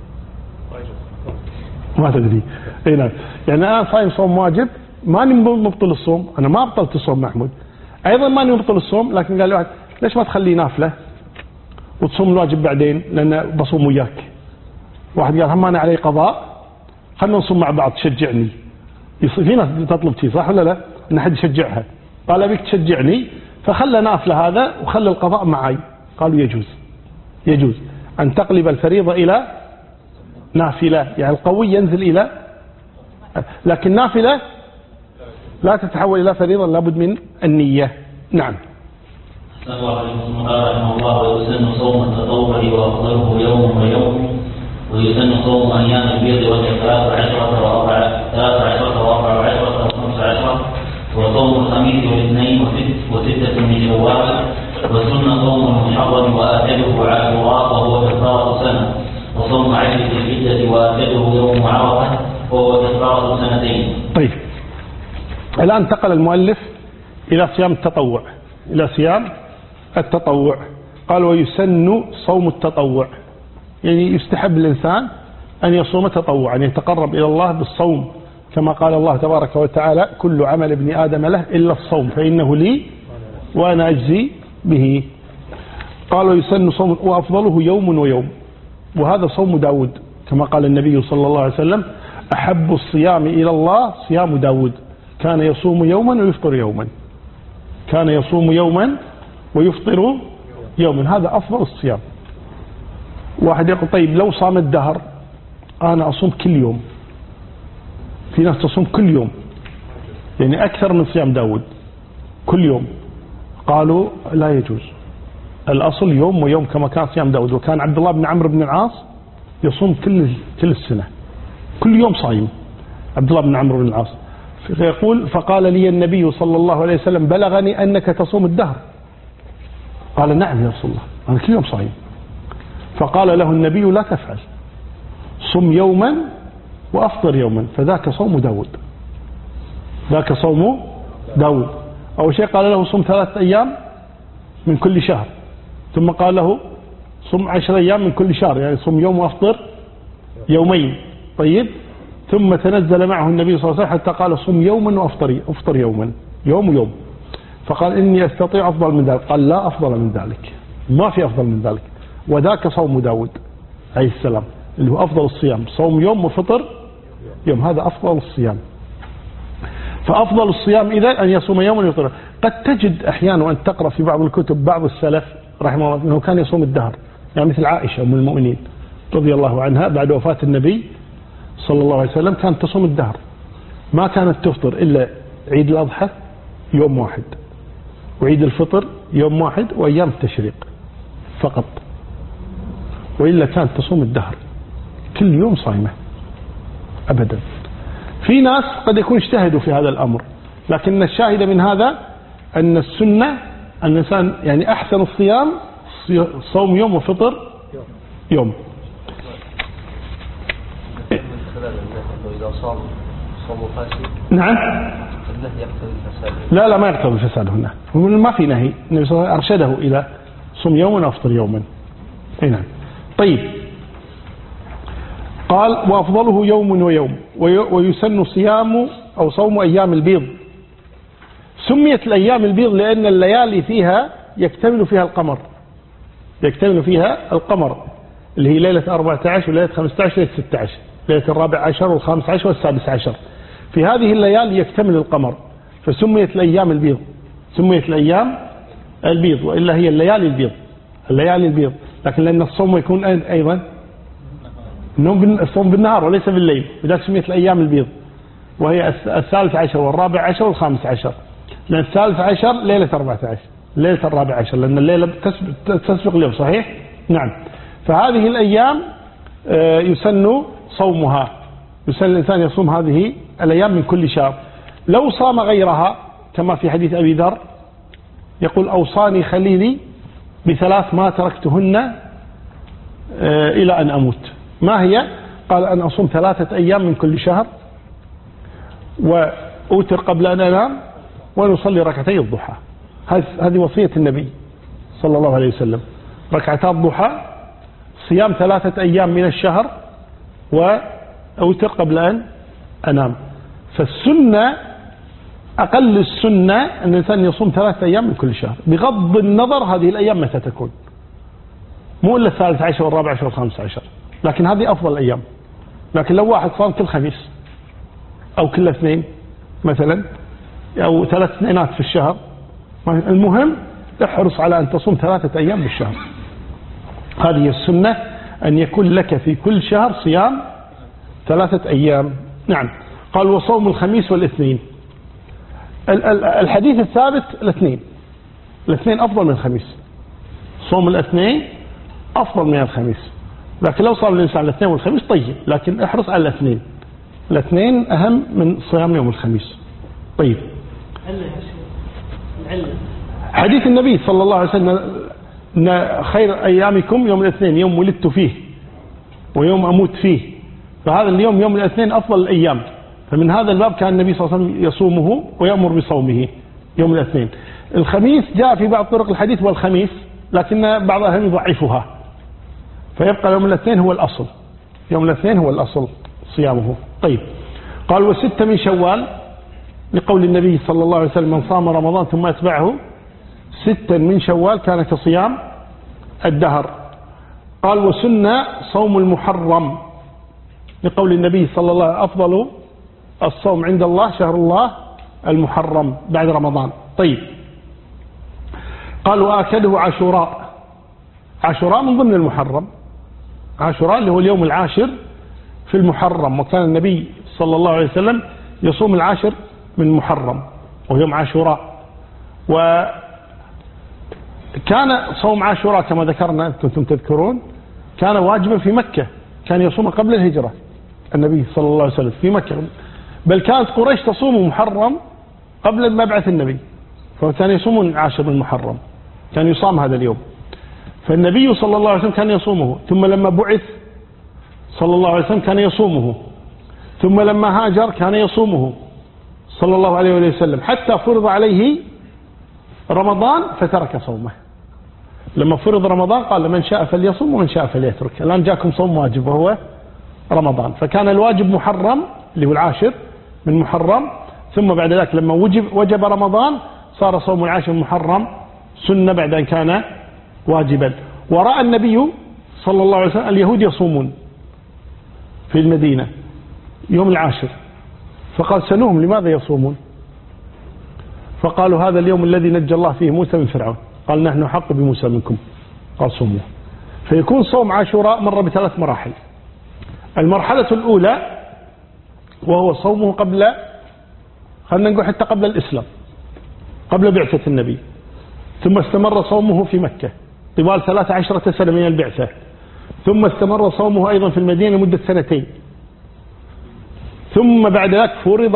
ما تدري. نعم. يعني أنا صايم صوم واجب ماني مبطل الصوم، أنا ما بطلت الصوم محمود، أيضا ماني مبطل الصوم، لكن قال لي واحد ليش ما تخلي نافلة وتصوم الواجب بعدين لأن بصوم وياك. واحد قال هم أنا علي قضاء خلنا نصوم مع بعض تشجعني. في ناس تطلب شيء صح ولا لا؟ أن أحد يشجعها، قال أبيك تشجعني فخلى نافلة هذا وخلى القضاء معي. قالوا يجوز أن تقلب الفريضة إلى نافلة، يعني القوي ينزل إلى، لكن نافلة لا تتحول إلى فريضة، لابد من النية. نعم. رحمه الله ويسن صوم التطوع وأفضله يوم ويوم، ويسن صوم أيام البيض والإفطار 13 و14 و15، وصوم الخميس والاثنين وستة من شوال، وسن صوم المحرم وآكله عاشوراء وهو كفارة سنة، وصوم 10 ذي الحجة وآكله يوم عرفة وهو كفارة سنتين. طيب الآن انتقل المؤلف إلى صيام التطوع، قال ويسن صوم التطوع، يعني يستحب الإنسان أن يصوم تطوعا، يعني يتقرب إلى الله بالصوم، كما قال الله تبارك وتعالى كل عمل ابن آدم له إلا الصوم فإنه لي وأنا أجزي به. قال ويسن صوم وأفضله يوم ويوم، وهذا صوم داود كما قال النبي صلى الله عليه وسلم أحب الصيام إلى الله صيام داود، كان يصوم يوما ويفطر يوما، كان يصوم يوما ويفطر يوما، هذا أفضل الصيام. واحد يقول طيب لو صام الدهر أنا أصوم كل يوم، في ناس تصوم كل يوم يعني أكثر من صيام داود كل يوم، قالوا لا يجوز، الأصل يوم ويوم كما كان صيام داود. وكان عبد الله بن عمرو بن العاص يصوم كل السنة كل يوم صايم عبد الله بن عمرو بن العاص. يقول فقال لي النبي صلى الله عليه وسلم بلغني أنك تصوم الدهر. قال نعم يا رسول الله أنا كل يوم صايم. فقال له النبي لا تفعل، صم يوما وأفطر يوما فذاك صوم داود، ذاك صوم داود. أول شيء قال له صم 3 أيام من كل شهر، ثم قال له صم 10 أيام من كل شهر، يعني صم يوم وأفطر يومين. طيب ثم تنزل معه النبي صلى الله عليه وسلم حتى قال صم يوما وأفطر يوما، يوم ويوم. فقال إني أستطيع أفضل من ذلك، قال لا أفضل من ذلك، ما في أفضل من ذلك، وذاك صوم داود عليه السلام اللي هو أفضل الصيام، صوم يوم وفطر يوم، هذا أفضل الصيام. فأفضل الصيام إذا أن يصوم يوما ويفطر. قد تجد أحيانا وأن تقرأ في بعض الكتب بعض السلف رحمه الله أنه كان يصوم الدهر، يعني مثل عائشة أم المؤمنين رضي الله عنها بعد وفاة النبي صلى الله عليه وسلم كانت تصوم الدهر، ما كانت تفطر إلا عيد الأضحى يوم واحد، وعيد الفطر يوم واحد، وأيام التشريق فقط، وإلا كانت تصوم الدهر كل يوم صايمة أبدا. في ناس قد يكون اجتهدوا في هذا الأمر، لكن الشاهد من هذا أن السنة أن الإنسان يعني أحسن الصيام صوم يوم وفطر يوم. نعم لا ما يقتضي الفساد هنا، ما في نهي، النبي صلى الله عليه وسلم أرشده إلى صوم يوما وافطر يوما. نعم. طيب قال وأفضله يوم ويوم، ويسن صيام أو صوم أيام البيض. سميت الأيام البيض لأن الليالي فيها يكتمل فيها القمر، يكتمل فيها القمر اللي هي ليلة 14 وليلة 15 وليلة 16، ليلة 14 وال15 وال16، في هذه الليالي يكتمل القمر، فسميت الأيام البيض، سميت الأيام البيض، وإلا هي الليالي البيض، الليالي البيض. لكن لأن الصوم يكون أيضا الصوم بالنهار وليس بالليل، لذلك سميت الأيام البيض، وهي 13 وال14 وال15، لأن 13 ليلة 14 ليلة 14 لأن الليلة تسبق اليوم صحيح؟ نعم. فهذه الأيام يسن صومها، يسن الإنسان يصوم هذه الأيام من كل شهر. لو صام غيرها كما في حديث أبي ذر يقول أوصاني خليلي ب3 ما تركتهن إلى أن أموت. ما هي؟ قال أن أصوم 3 أيام من كل شهر، وأوتر قبل أن أنام، ونصلي ركعتي الضحى. هذه وصية النبي صلى الله عليه وسلم، ركعتا الضحى، صيام 3 أيام من الشهر، وأوتر قبل أن أنام. فالسنة أقل السنة أن الإنسان يصوم 3 أيام من كل شهر، بغض النظر هذه الأيام متى تكون، مو إلا 13 وال14 وال15، لكن هذه أفضل الأيام. لكن لو واحد صام كل خميس أو كل اثنين مثلا، أو 3 اثنينات في الشهر، المهم احرص على أن تصوم 3 أيام بالشهر. هذه السنة أن يكون لك في كل شهر صيام 3 أيام. نعم. قال وصوم الخميس والاثنين. الحديث الثابت الاثنين أفضل من الخميس، صوم الاثنين أفضل من الخميس، لكن لو صام الإنسان الاثنين والخميس طيب، لكن احرص على الاثنين أهم من صيام يوم الخميس. طيب حديث النبي صلى الله عليه وسلم إن خير أيامكم يوم الاثنين، يوم ولدت فيه ويوم أموت فيه، فهذا اليوم يوم الاثنين أفضل الأيام. فمن هذا الباب كان النبي صلى الله عليه وسلم يصومه ويأمر بصومه يوم الاثنين. الخميس جاء في بعض طرق الحديث والخميس، لكن بعض أهل يضعفها، فيبقى يوم الاثنين هو الأصل، يوم الاثنين هو الأصل صيامه. طيب قال و6 من شوال، لقول النبي صلى الله عليه وسلم من صام رمضان ثم أتبعه 6 من شوال كان كصيام الدهر. قال وسنة صوم المحرم، لقول النبي صلى الله عليه وسلم أفضل الصوم عند الله شهر الله المحرم بعد رمضان. طيب قال وآكده عاشوراء، عاشوراء من ضمن المحرم، عاشوراء اللي هو اليوم العاشر في المحرم، وكان النبي صلى الله عليه وسلم يصوم العاشر من محرم ويوم عاشوراء. وكان صوم عاشوراء كما ذكرنا كنتم تذكرون كان واجبا في مكة، كان يصوم قبل الهجرة النبي صلى الله عليه وسلم في مكة، بل كانت قريش تصوم محرم قبل مبعث النبي، فكان يصومون العاشر من محرم، كان يصام هذا اليوم. فالنبي صلى الله عليه وسلم كان يصومه، ثم لما بعث صلى الله عليه وسلم كان يصومه، ثم لما هاجر كان يصومه صلى الله عليه وسلم، حتى فرض عليه رمضان فترك صومه. لما فرض رمضان قال من شاء فليصوم ومن شاء فليترك، الآن جاءكم صوم واجب وهو رمضان. فكان الواجب محرم اللي هو العاشر من محرم، ثم بعد ذلك لما وجب رمضان صار صوم العاشر من محرم سنة بعد أن كان واجبا. ورأى النبي صلى الله عليه وسلم اليهود يصومون في المدينة يوم العاشر، فقال سنوهم لماذا يصومون؟ فقالوا هذا اليوم الذي نجى الله فيه موسى من فرعون، قال نحن أحق بموسى منكم، قال صوموا. فيكون صوم عاشوراء مر بثلاث مراحل. المرحلة الأولى وهو صومه قبل، خلنا نقول حتى قبل الإسلام، قبل بعثة النبي، ثم استمر صومه في مكة طوال 13 سنة من البعثة، ثم استمر صومه أيضا في المدينة مدة 2 سنين، ثم بعد ذلك فرض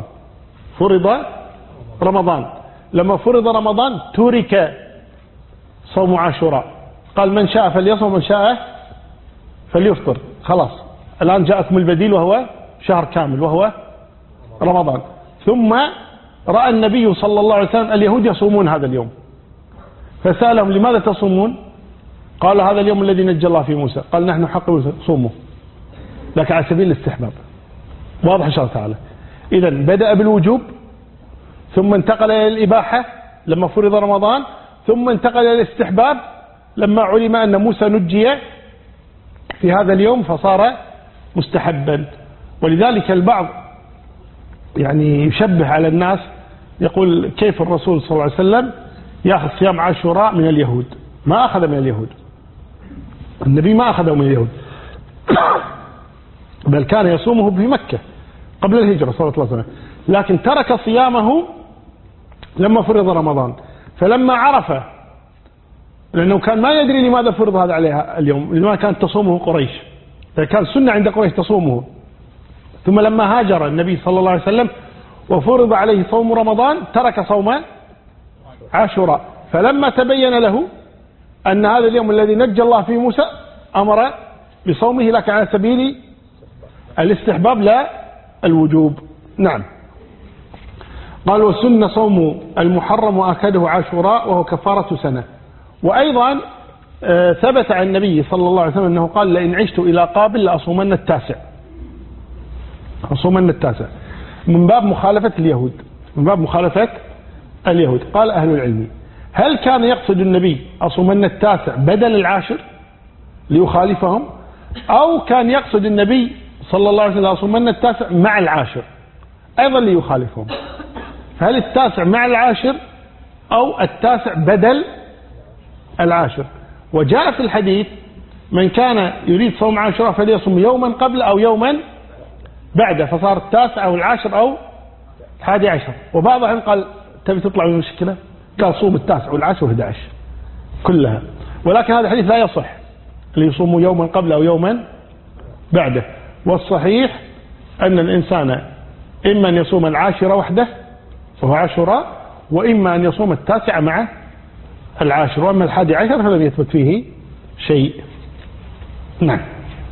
رمضان. لما فرض رمضان ترك صوم عاشوراء، قال من شاء فليصم ومن شاء فليفطر، خلاص الآن جاءكم البديل وهو شهر كامل وهو رمضان. ثم رأى النبي صلى الله عليه وسلم اليهود يصومون هذا اليوم، فسألهم لماذا تصومون؟ قال هذا اليوم الذي نجى الله فيه موسى، قال نحن حق صومه لكن على سبيل الاستحباب. واضح إن شاء الله تعالى. إذا بدأ بالوجوب، ثم انتقل إلى الإباحة لما فرض رمضان، ثم انتقل إلى الاستحباب لما علم أن موسى نجي في هذا اليوم فصار مستحبا. ولذلك البعض يعني يشبه على الناس، يقول كيف الرسول صلى الله عليه وسلم يأخذ صيام عاشوراء من اليهود؟ ما أخذ من اليهود، النبي ما أخذه من اليهود، بل كان يصومه في مكة قبل الهجرة صلى الله عليه وسلم، لكن ترك صيامه لما فرض رمضان. فلما عرف، لأنه كان ما يدري لماذا فرض هذا عليها اليوم، لما كانت تصومه قريش، فكان سنة عند قريش تصومه. ثم لما هاجر النبي صلى الله عليه وسلم وفرض عليه صوم رمضان ترك صوم عاشوراء. فلما تبين له أن هذا اليوم الذي نجى الله فيه موسى أمر بصومه، لكن على سبيل الاستحباب لا الوجوب. نعم. قال وسن صوم المحرم وأكده عاشوراء وهو كفارة سنة. وأيضا ثبت عن النبي صلى الله عليه وسلم أنه قال لئن عشت إلى قابل لأصومن التاسع، أصومن التاسع، من باب مخالفة اليهود، من باب مخالفة اليهود. قال أهل العلم هل كان يقصد النبي أصومن التاسع بدل العاشر ليخالفهم، أو كان يقصد النبي صلى الله عليه وسلم أصومن التاسع مع العاشر أيضا ليخالفهم؟ هل التاسع مع العاشر أو التاسع بدل العاشر؟ وجاء في الحديث من كان يريد صوم عاشوراء فليصوم يوما قبل أو يوما بعده، فصار التاسع أو العاشر أو 11. وبعضهم قال تبي تطلع من المشكلة، قال صوم التاسع والعاشر و11 كلها. ولكن هذا الحديث لا يصح، اللي يصوم يوما قبل أو يوما بعده. والصحيح أن الإنسان إما أن يصوم العاشرة وحده وهو عاشوراء، وإما أن يصوم التاسع مع العاشر، وأما 11 فلم يثبت فيه شيء. نعم.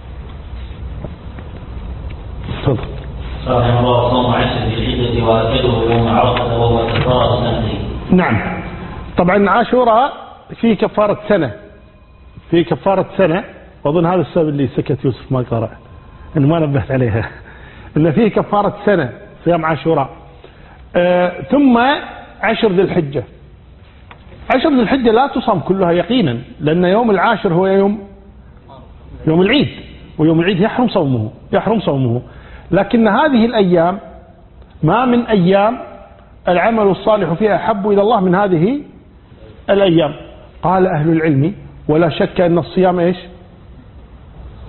تفضل. رحمه الله صوم 10 ذي الحجة وأكده يوم عرفة وهو كفارة سنة. نعم. طبعا عاشوراء فيه كفارة سنة، فيه كفارة سنة، وأظن هذا السبب اللي سكت يوسف ما قرأ، إنه ما نبهت عليها، إن فيه كفارة سنة صيام عاشوراء. ثم 10 ذي الحجة. 10 ذي الحجة لا تصام كلها يقينا، لأن يوم العاشر هو يوم العيد، ويوم العيد يحرم صومه. لكن هذه الأيام ما من أيام العمل الصالح فيها أحب إلى الله من هذه الأيام. قال أهل العلم ولا شك أن الصيام إيش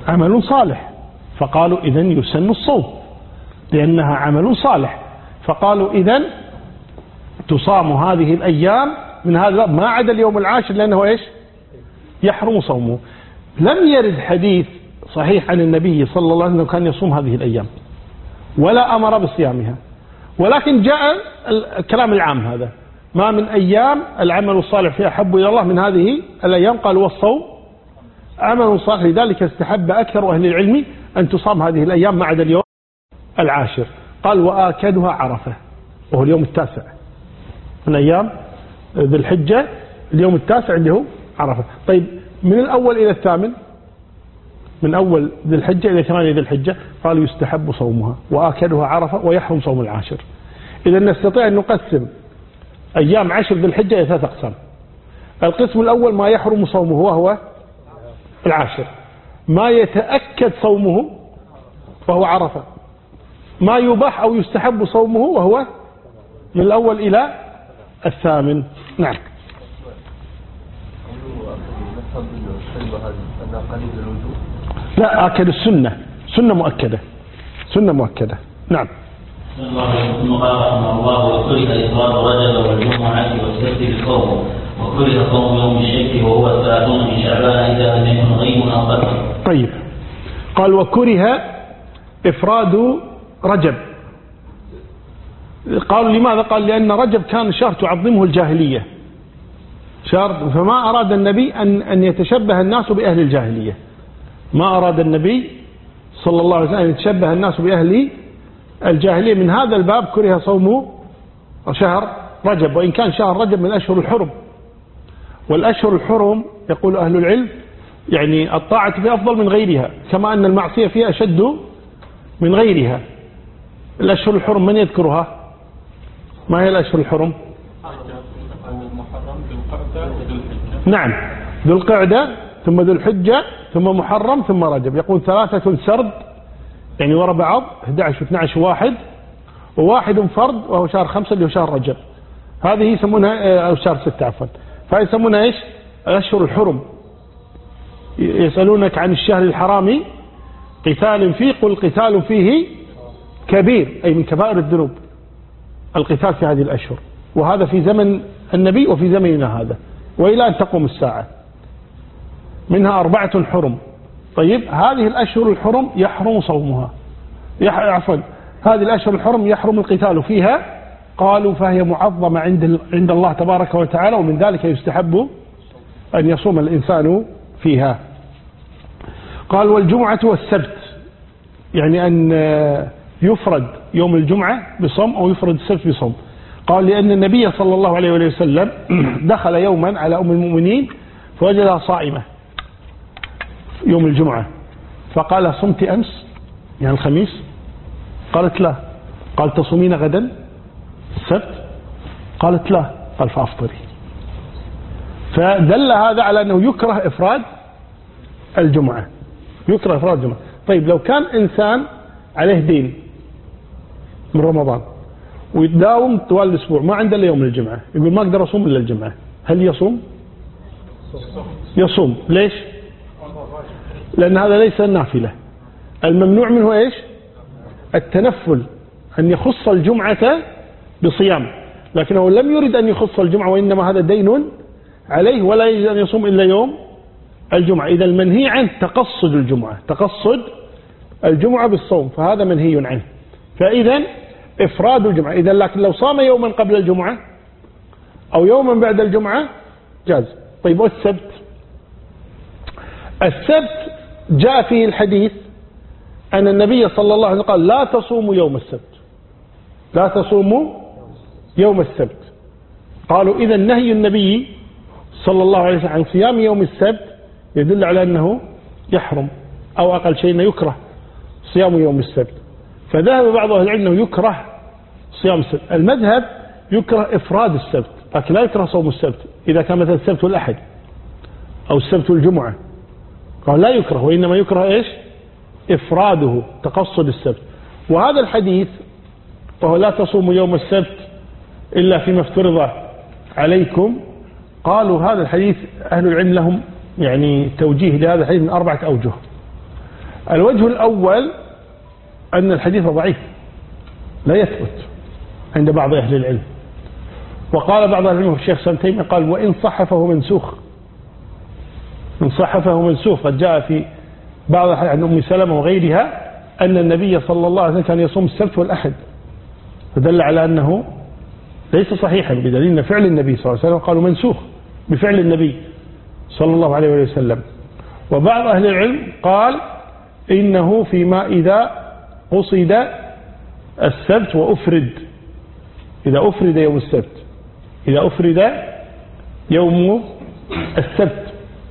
عمل صالح، فقالوا إذن يسن الصوم لأنها عمل صالح، فقالوا إذن تصام هذه الأيام من هذا ما عدا اليوم العاشر لأنه إيش يحرم صومه. لم يرد حديث صحيح عن النبي صلى الله عليه وسلم كان يصوم هذه الأيام ولا أمر بصيامها، ولكن جاء الكلام العام هذا ما من أيام العمل الصالح فيها أحب إلى الله من هذه الأيام، قال والصوم عمل صالح، لذلك استحب أكثر أهل العلم أن تصام هذه الأيام ما عدا اليوم العاشر. قال وآكدها عرفة وهو اليوم التاسع من أيام ذي الحجة، اليوم التاسع عنده عرفة. طيب من الأول إلى الثامن، من أول ذي الحجة إلى 8 ذي الحجة، قالوا يستحب صومها وآكدها عرفة ويحرم صوم العاشر. إذا نستطيع أن نقسم أيام 10 ذي الحجة إلى 3 أقسام. القسم الأول ما يحرم صومه وهو العاشر، ما يتأكد صومه وهو عرفة، ما يباح أو يستحب صومه وهو من الأول إلى الثامن. نعم. لا، آكد السنة، سنة مؤكدة، سنة مؤكدة. نعم. ثم قال رحمه الله وكره إفراد رجب والجمعة والسبت بالصوم، وكره صوم يوم الشك وهو 30 من شعبان إذا لم يكن غيم أو قدر. طيب، قال وكره إفراد رجب. قالوا لماذا؟ قال لأن رجب كان شهر تعظمه الجاهلية، شهر، فما أراد النبي أن يتشبه الناس بأهل الجاهلية، ما أراد النبي صلى الله عليه وسلم أن يتشبه الناس بأهل الجاهلية. من هذا الباب كره صوم شهر رجب، وإن كان شهر رجب من الأشهر الحرم، والأشهر الحرم يقول أهل العلم يعني الطاعة فيها أفضل من غيرها، كما أن المعصية فيها أشد من غيرها. الأشهر الحرم من يذكرها؟ ما هي الأشهر الحرم؟ نعم، ذو القعدة ثم ذو الحجة ثم محرم ثم رجب. يقول 3 سرد يعني وراء بعض 11 و12 واحد، وواحد فرد وهو شهر 5 اللي هو شهر رجب، هذه يسمونها أو شهر 6 عفوا، فيسمونها إيش؟ الأشهر الحرم. يسألونك عن الشهر الحرام قتال فيه، قل قتال فيه كبير، أي من كبائر الذنوب القتال في هذه الأشهر، وهذا في زمن النبي وفي زمننا هذا وإلى أن تقوم الساعة. منها 4 حرم. طيب هذه الأشهر الحرم يحرم صومها، عفوا هذه الأشهر الحرم يحرم القتال فيها. قالوا فهي معظمة عند الله تبارك وتعالى، ومن ذلك يستحب أن يصوم الإنسان فيها. قال والجمعة والسبت، يعني أن يفرد يوم الجمعة بصوم أو يفرد السبت بصوم. قال لأن النبي صلى الله عليه وسلم دخل يوما على أم المؤمنين فوجدها صائمة يوم الجمعة، فقال صمت أمس يعني الخميس؟ قالت لا. قال تصومين غدا السبت؟ قالت لا. قال فأفطري. فدل هذا على أنه يكره إفراد الجمعة، يكره إفراد الجمعة. طيب لو كان إنسان عليه دين من رمضان ويتداوم طوال الأسبوع ما عنده إلا يوم الجمعة، يقول ما أقدر أصوم إلا الجمعة، هل يصوم؟ يصوم. ليش؟ لأن هذا ليس النافلة. الممنوع منه إيش؟ التنفل، أن يخص الجمعة بصيام، لكنه لم يرد أن يخص الجمعة، وإنما هذا دين عليه ولا يجب أن يصوم إلا يوم الجمعة. إذا المنهي عنه تقصد الجمعة، تقصد الجمعة بالصوم، فهذا منهي عنه. فإذا إفراد الجمعة إذا، لكن لو صام يوما قبل الجمعة أو يوما بعد الجمعة جاز. طيب والسبت؟ السبت جاء فيه الحديث أن النبي صلى الله عليه وسلم قال لا تصوموا يوم السبت، لا تصوموا يوم السبت. قالوا إذا نهي النبي صلى الله عليه وسلم عن صيام يوم السبت يدل على أنه يحرم أو أقل شيء أنه يكره صيام يوم السبت. فذهب بعض أهل العلم أنه يكره صيام السبت. المذهب يكره إفراد السبت، لكن لا يكره صوم السبت. إذا كان مثلا السبت والأحد أو السبت والجمعة قال لا يكره، وإنما يكره إيش؟ إفراده، تقصد السبت. وهذا الحديث وهو لا تصوموا يوم السبت إلا فيما افترض عليكم، قالوا هذا الحديث أهل العلم لهم يعني توجيه لهذا الحديث من 4 أوجه. الوجه الأول أن الحديث ضعيف لا يثبت عند بعض أهل العلم، وقال بعض أهل العلم الشيخ سنتيم قال وإن صح فهو منسوخ، إن صح فهو منسوخ. قد جاء في بعض عن أم سلمة وغيرها أن النبي صلى الله عليه وسلم كان يصوم السبت والأحد، فدل على أنه ليس صحيحا، بدليل أن فعل النبي صلى الله عليه وسلم قالوا منسوخ بفعل النبي صلى الله عليه وسلم. وبعض أهل العلم قال إنه فيما إذا قصد السبت وأفرد، إذا أفرد يوم السبت، إذا أفرد يوم السبت.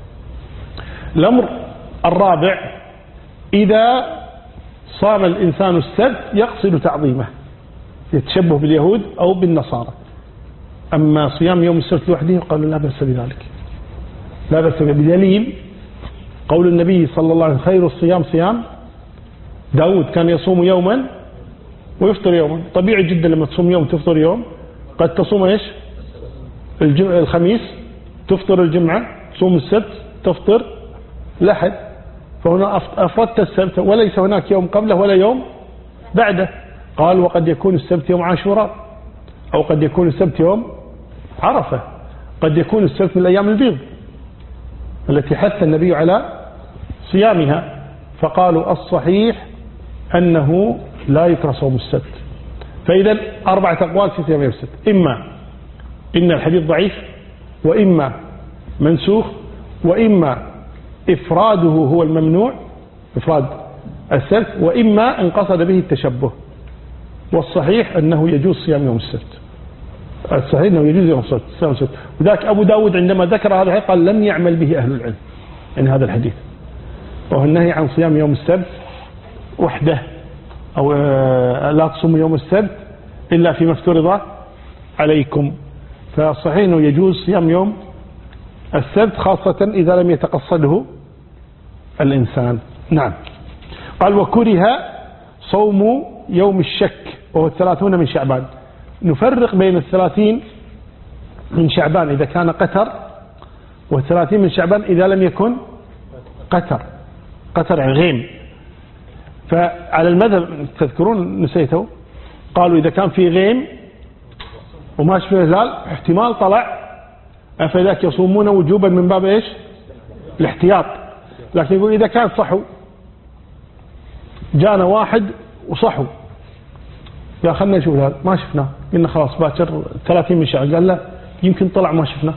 الأمر الرابع إذا صام الإنسان السبت يقصد تعظيمه، يتشبه باليهود أو بالنصارى. أما صيام يوم السبت لوحده قالوا لا بأس بذلك، لا بأس، بدليل قول النبي صلى الله عليه وسلم خير الصيام صيام داود، كان يصوم يوما ويفطر يوما. طبيعي جدا لما تصوم يوم تفطر يوم، قد تصوم إيش الخميس تفطر الجمعة، تصوم السبت تفطر الأحد، فهنا أفردت السبت وليس هناك يوم قبله ولا يوم بعده. قال وقد يكون السبت يوم عاشوراء، أو قد يكون السبت يوم عرفة، قد يكون السبت من الأيام البيض التي حث النبي على صيامها. فقالوا الصحيح أنه لا يكره صوم السبت. فإذا 4 أقوال في صيام يوم السبت، إما إن الحديث ضعيف، وإما منسوخ، وإما إفراده هو الممنوع إفراد السبت، وإما ان قصد به التشبه. والصحيح أنه يجوز صيام يوم السبت، الصحيح أنه يجوز يوم السبت. وذاك أبو داود عندما ذكر هذا الحديث قال لم يعمل به أهل العلم يعني هذا الحديث، وهو النهي عن صيام يوم السبت وحده، أو لا تصوموا يوم السبت إلا فيما افترض عليكم. فالصحيح أنه يجوز صيام يوم السبت خاصة إذا لم يتقصده الإنسان. نعم. قال وكره صوم يوم الشك وهو 30 من شعبان. نفرق بين 30 من شعبان إذا كان قتر، و30 من شعبان إذا لم يكن قتر، قتر يعني غيم. فعلى المذهب تذكرون نسيته، قالوا إذا كان في غيم وما شفنا هلال احتمال طلع، فذاك يصومون وجوبا من باب إيش الاحتياط. لكن يقول إذا كان صحو، جانا واحد وصحو يا خلنا نشوف الهلال ما شفناه، قلنا خلاص باكر 30 من شعبان، قال لا يمكن طلع ما شفناه،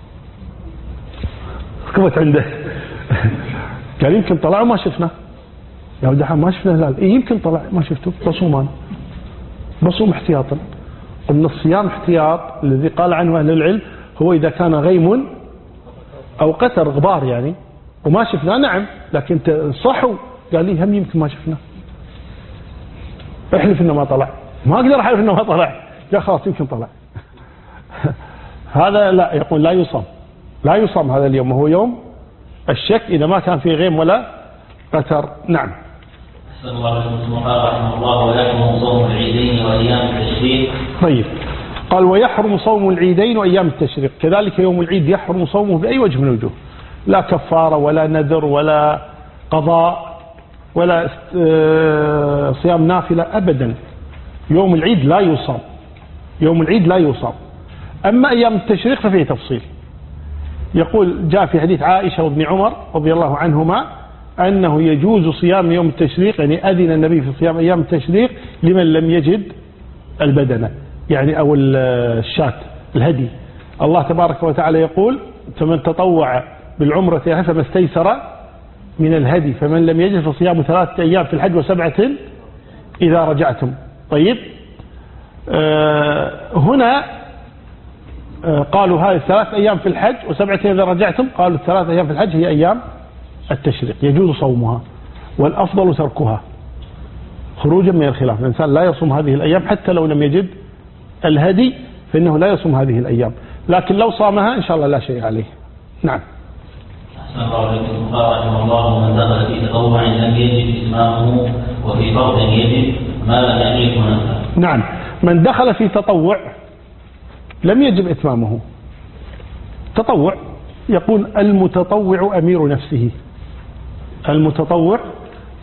كبت عنده قال يمكن طلع وما شفناه يا ودحان ما شفنا الهلال، إيه يمكن طلع ما شفته، بصومان بصوم احتياطا. قلنا الصيام احتياط الذي قال عنه أهل العلم هو إذا كان غيم أو قتر غبار يعني وما شفناه، نعم، لكن صحوا قال لي هم يمكن ما شفناه، احلف انه ما طلع، ما اقدر احلف انه ما طلع، يا خلاص يمكن طلع هذا لا، يقول لا يصام، لا يصام هذا اليوم، وهو يوم الشك إذا ما كان فيه غيم ولا قتر. نعم. أحسن الله عليكم. قال رحمه الله ويحرم صوم العيدين وأيام التشريق. طيب، قال ويحرم صوم العيدين وأيام التشريق، كذلك يوم العيد يحرم صومه بأي وجه من الوجوه، لا كفارة ولا نذر ولا قضاء ولا صيام نافلة أبدا. يوم العيد لا يصام، يوم العيد لا يصام. أما أيام التشريق ففيه تفصيل. يقول جاء في حديث عائشة وابن عمر رضي الله عنهما أنه يجوز صيام يوم التشريق، يعني أذن النبي في صيام أيام التشريق لمن لم يجد البدنة يعني أو الشاة الهدي. الله تبارك وتعالى يقول فمن تطوع بالعمرة فما استيسر من الهدي فمن لم يجد فصيام 3 أيام في الحج و7 إذا رجعتم. طيب، هنا قالوا هذه 3 أيام في الحج و7 إذا رجعتم، قالوا 3 أيام في الحج هي أيام التشريق يجوز صومها، والأفضل تركها خروجا من الخلاف. الإنسان لا يصوم هذه الأيام حتى لو لم يجد الهدي، فإنه لا يصوم هذه الأيام، لكن لو صامها إن شاء الله لا شيء عليه. نعم. أحسن الله عليكم. قال رحمه الله من دخل في تطوع لم يجد إتمامه وفي فرض يجد ما لم يجد منفذ. نعم، من دخل في تطوع لم يجب إتمامه. تطوع يقول المتطوع أمير نفسه، المتطوع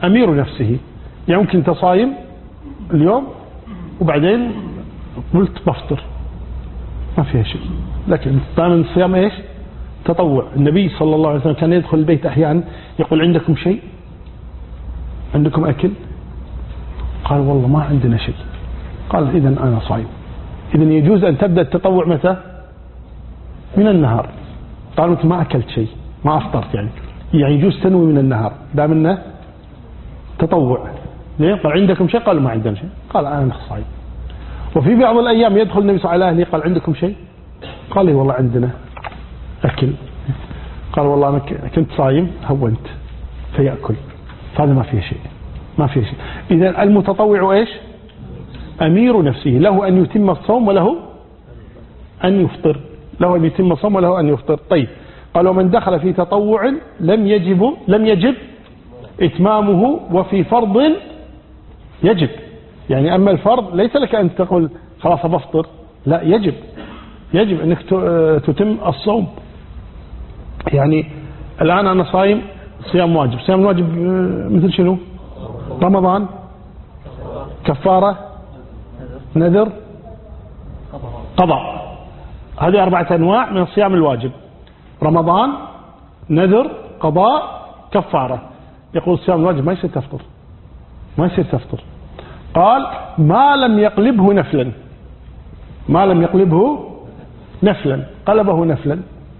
أمير نفسه. يعني ممكن أنت صايم اليوم وبعدين قلت بفطر، ما فيها شيء، لكن دائما الصيام إيش؟ تطوع. النبي صلى الله عليه وسلم كان يدخل البيت أحيانا يقول عندكم شيء؟ عندكم أكل؟ قال والله ما عندنا شيء. قال إذن أنا صايم. إذن يجوز أن تبدأ التطوع متى؟ من النهار. قال أنت ما أكلت شيء، ما أفطرت، يعني يجوز تنوي من النهار دام أنه تطوع. قال عندكم شيء؟ قالوا ما عندنا شيء. قال أنا صايم. وفي بعض الأيام يدخل النبي صلى الله عليه وسلم قال عندكم شيء؟ قال لي والله عندنا أكل. قال والله أنا كنت صايم هونت فيأكل. فهذا ما فيه شيء، ما فيه شيء. إذا المتطوع إيش؟ أمير نفسه، له أن يتم الصوم وله أن يفطر، له أن يتم الصوم وله أن يفطر. طيب قال ومن دخل في تطوع لم يجب إتمامه، وفي فرض يجب. يعني أما الفرض ليس لك أن تقول خلاص بفطر، لا، يجب أنك تتم الصوم. يعني الآن أنا صايم صيام واجب. صيام الواجب مثل شنو؟ رمضان، كفارة، نذر، قضاء. هذه 4 أنواع من الصيام الواجب: رمضان، نذر، قضاء، كفارة. يقول الصيام الواجب ما يصير تفطر، ما يصير تفطر. قال ما لم يقلبه نفلا، ما لم يقلبه نفلا. قلبه نفلا،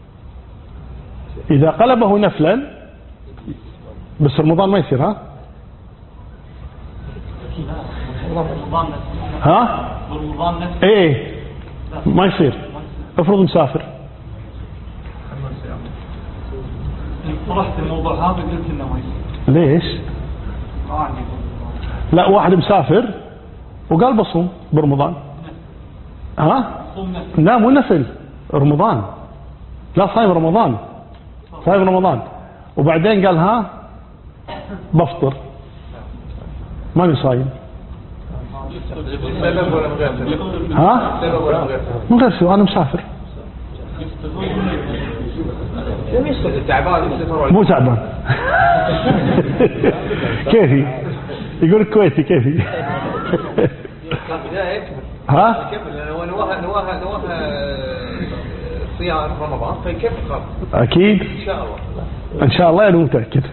إذا قلبه نفلا بس رمضان ما يصير. ها ايه ما يصير. افرض مسافر، طرحت الموضوع هذا قلت انه ما يصير. ليش؟ لا، واحد مسافر وقال بصوم برمضان. لا مو نفل، رمضان. لا صايم رمضان، صايم رمضان وبعدين قال بفطر، ماني صايم. من غير سبب، انا مسافر. مو تعبان. كيفي؟ يقول الكويتي كيفي. نواه صيام رمضان فيكفي خلاص. اكيد ان شاء الله، ان شاء الله، انا متاكد.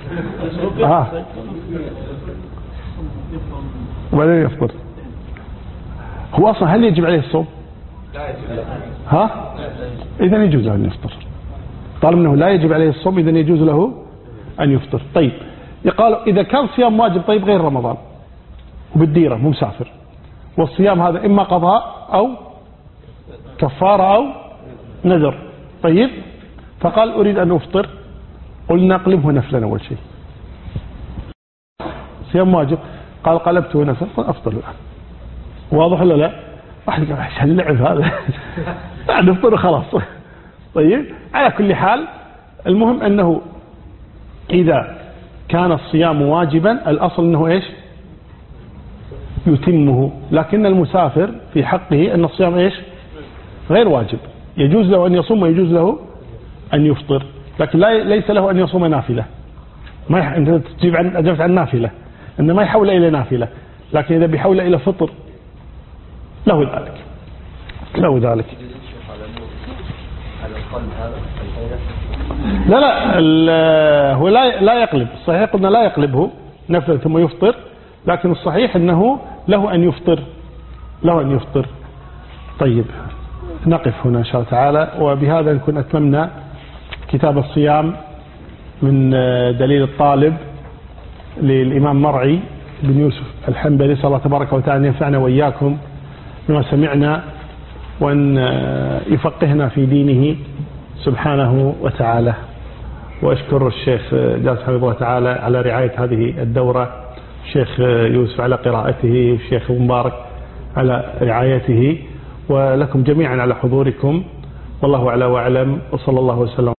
وبعدين يفطر. هو اصلا هل يجب عليه الصوم؟ لا يجب. اذا يجوز له ان يفطر. طالما انه لا يجب عليه الصوم اذا يجوز له ان يفطر. طيب يقال اذا كان صيام واجب طيب غير رمضان وبالديره مو مسافر، والصيام هذا اما قضاء او كفاره او نذر. طيب فقال اريد ان افطر، قلنا اقلبه نفلا اول شيء. صيام واجب، قال قلبته نفلا، افطر الان. واضح ولا لا؟ واحد قال ايش هاللعب هذا؟ نفطر خلاص. طيب على كل حال المهم انه اذا كان الصيام واجبا الاصل انه ايش؟ يتمه. لكن المسافر في حقه ان الصيام ايش؟ غير واجب، يجوز له ان يصوم ويجوز له ان يفطر، لكن ليس له ان يصوم نافله. ما انت تجيب اجبت عن نافله، انه ما يحول الى نافله، لكن اذا بيحول الى فطر له ذلك، له ذلك. لا هو لا يقلب. الصحيح قلنا لا يقلبه نفلا ثم يفطر، لكن الصحيح انه له ان يفطر، له ان يفطر. طيب نقف هنا ان شاء الله تعالى، وبهذا نكون اتممنا كتاب الصيام من دليل الطالب للامام مرعي بن يوسف الحنبلي. صلى الله تبارك وتعالى ان ينفعنا واياكم بما سمعنا، وان يفقهنا في دينه سبحانه وتعالى. واشكر الشيخ جالس حفظه الله تعالى على رعاية هذه الدورة، الشيخ يوسف على قراءته، الشيخ مبارك على رعايته، ولكم جميعا على حضوركم. والله أعلى وأعلم، وصلى الله وسلم.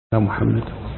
يا محمد.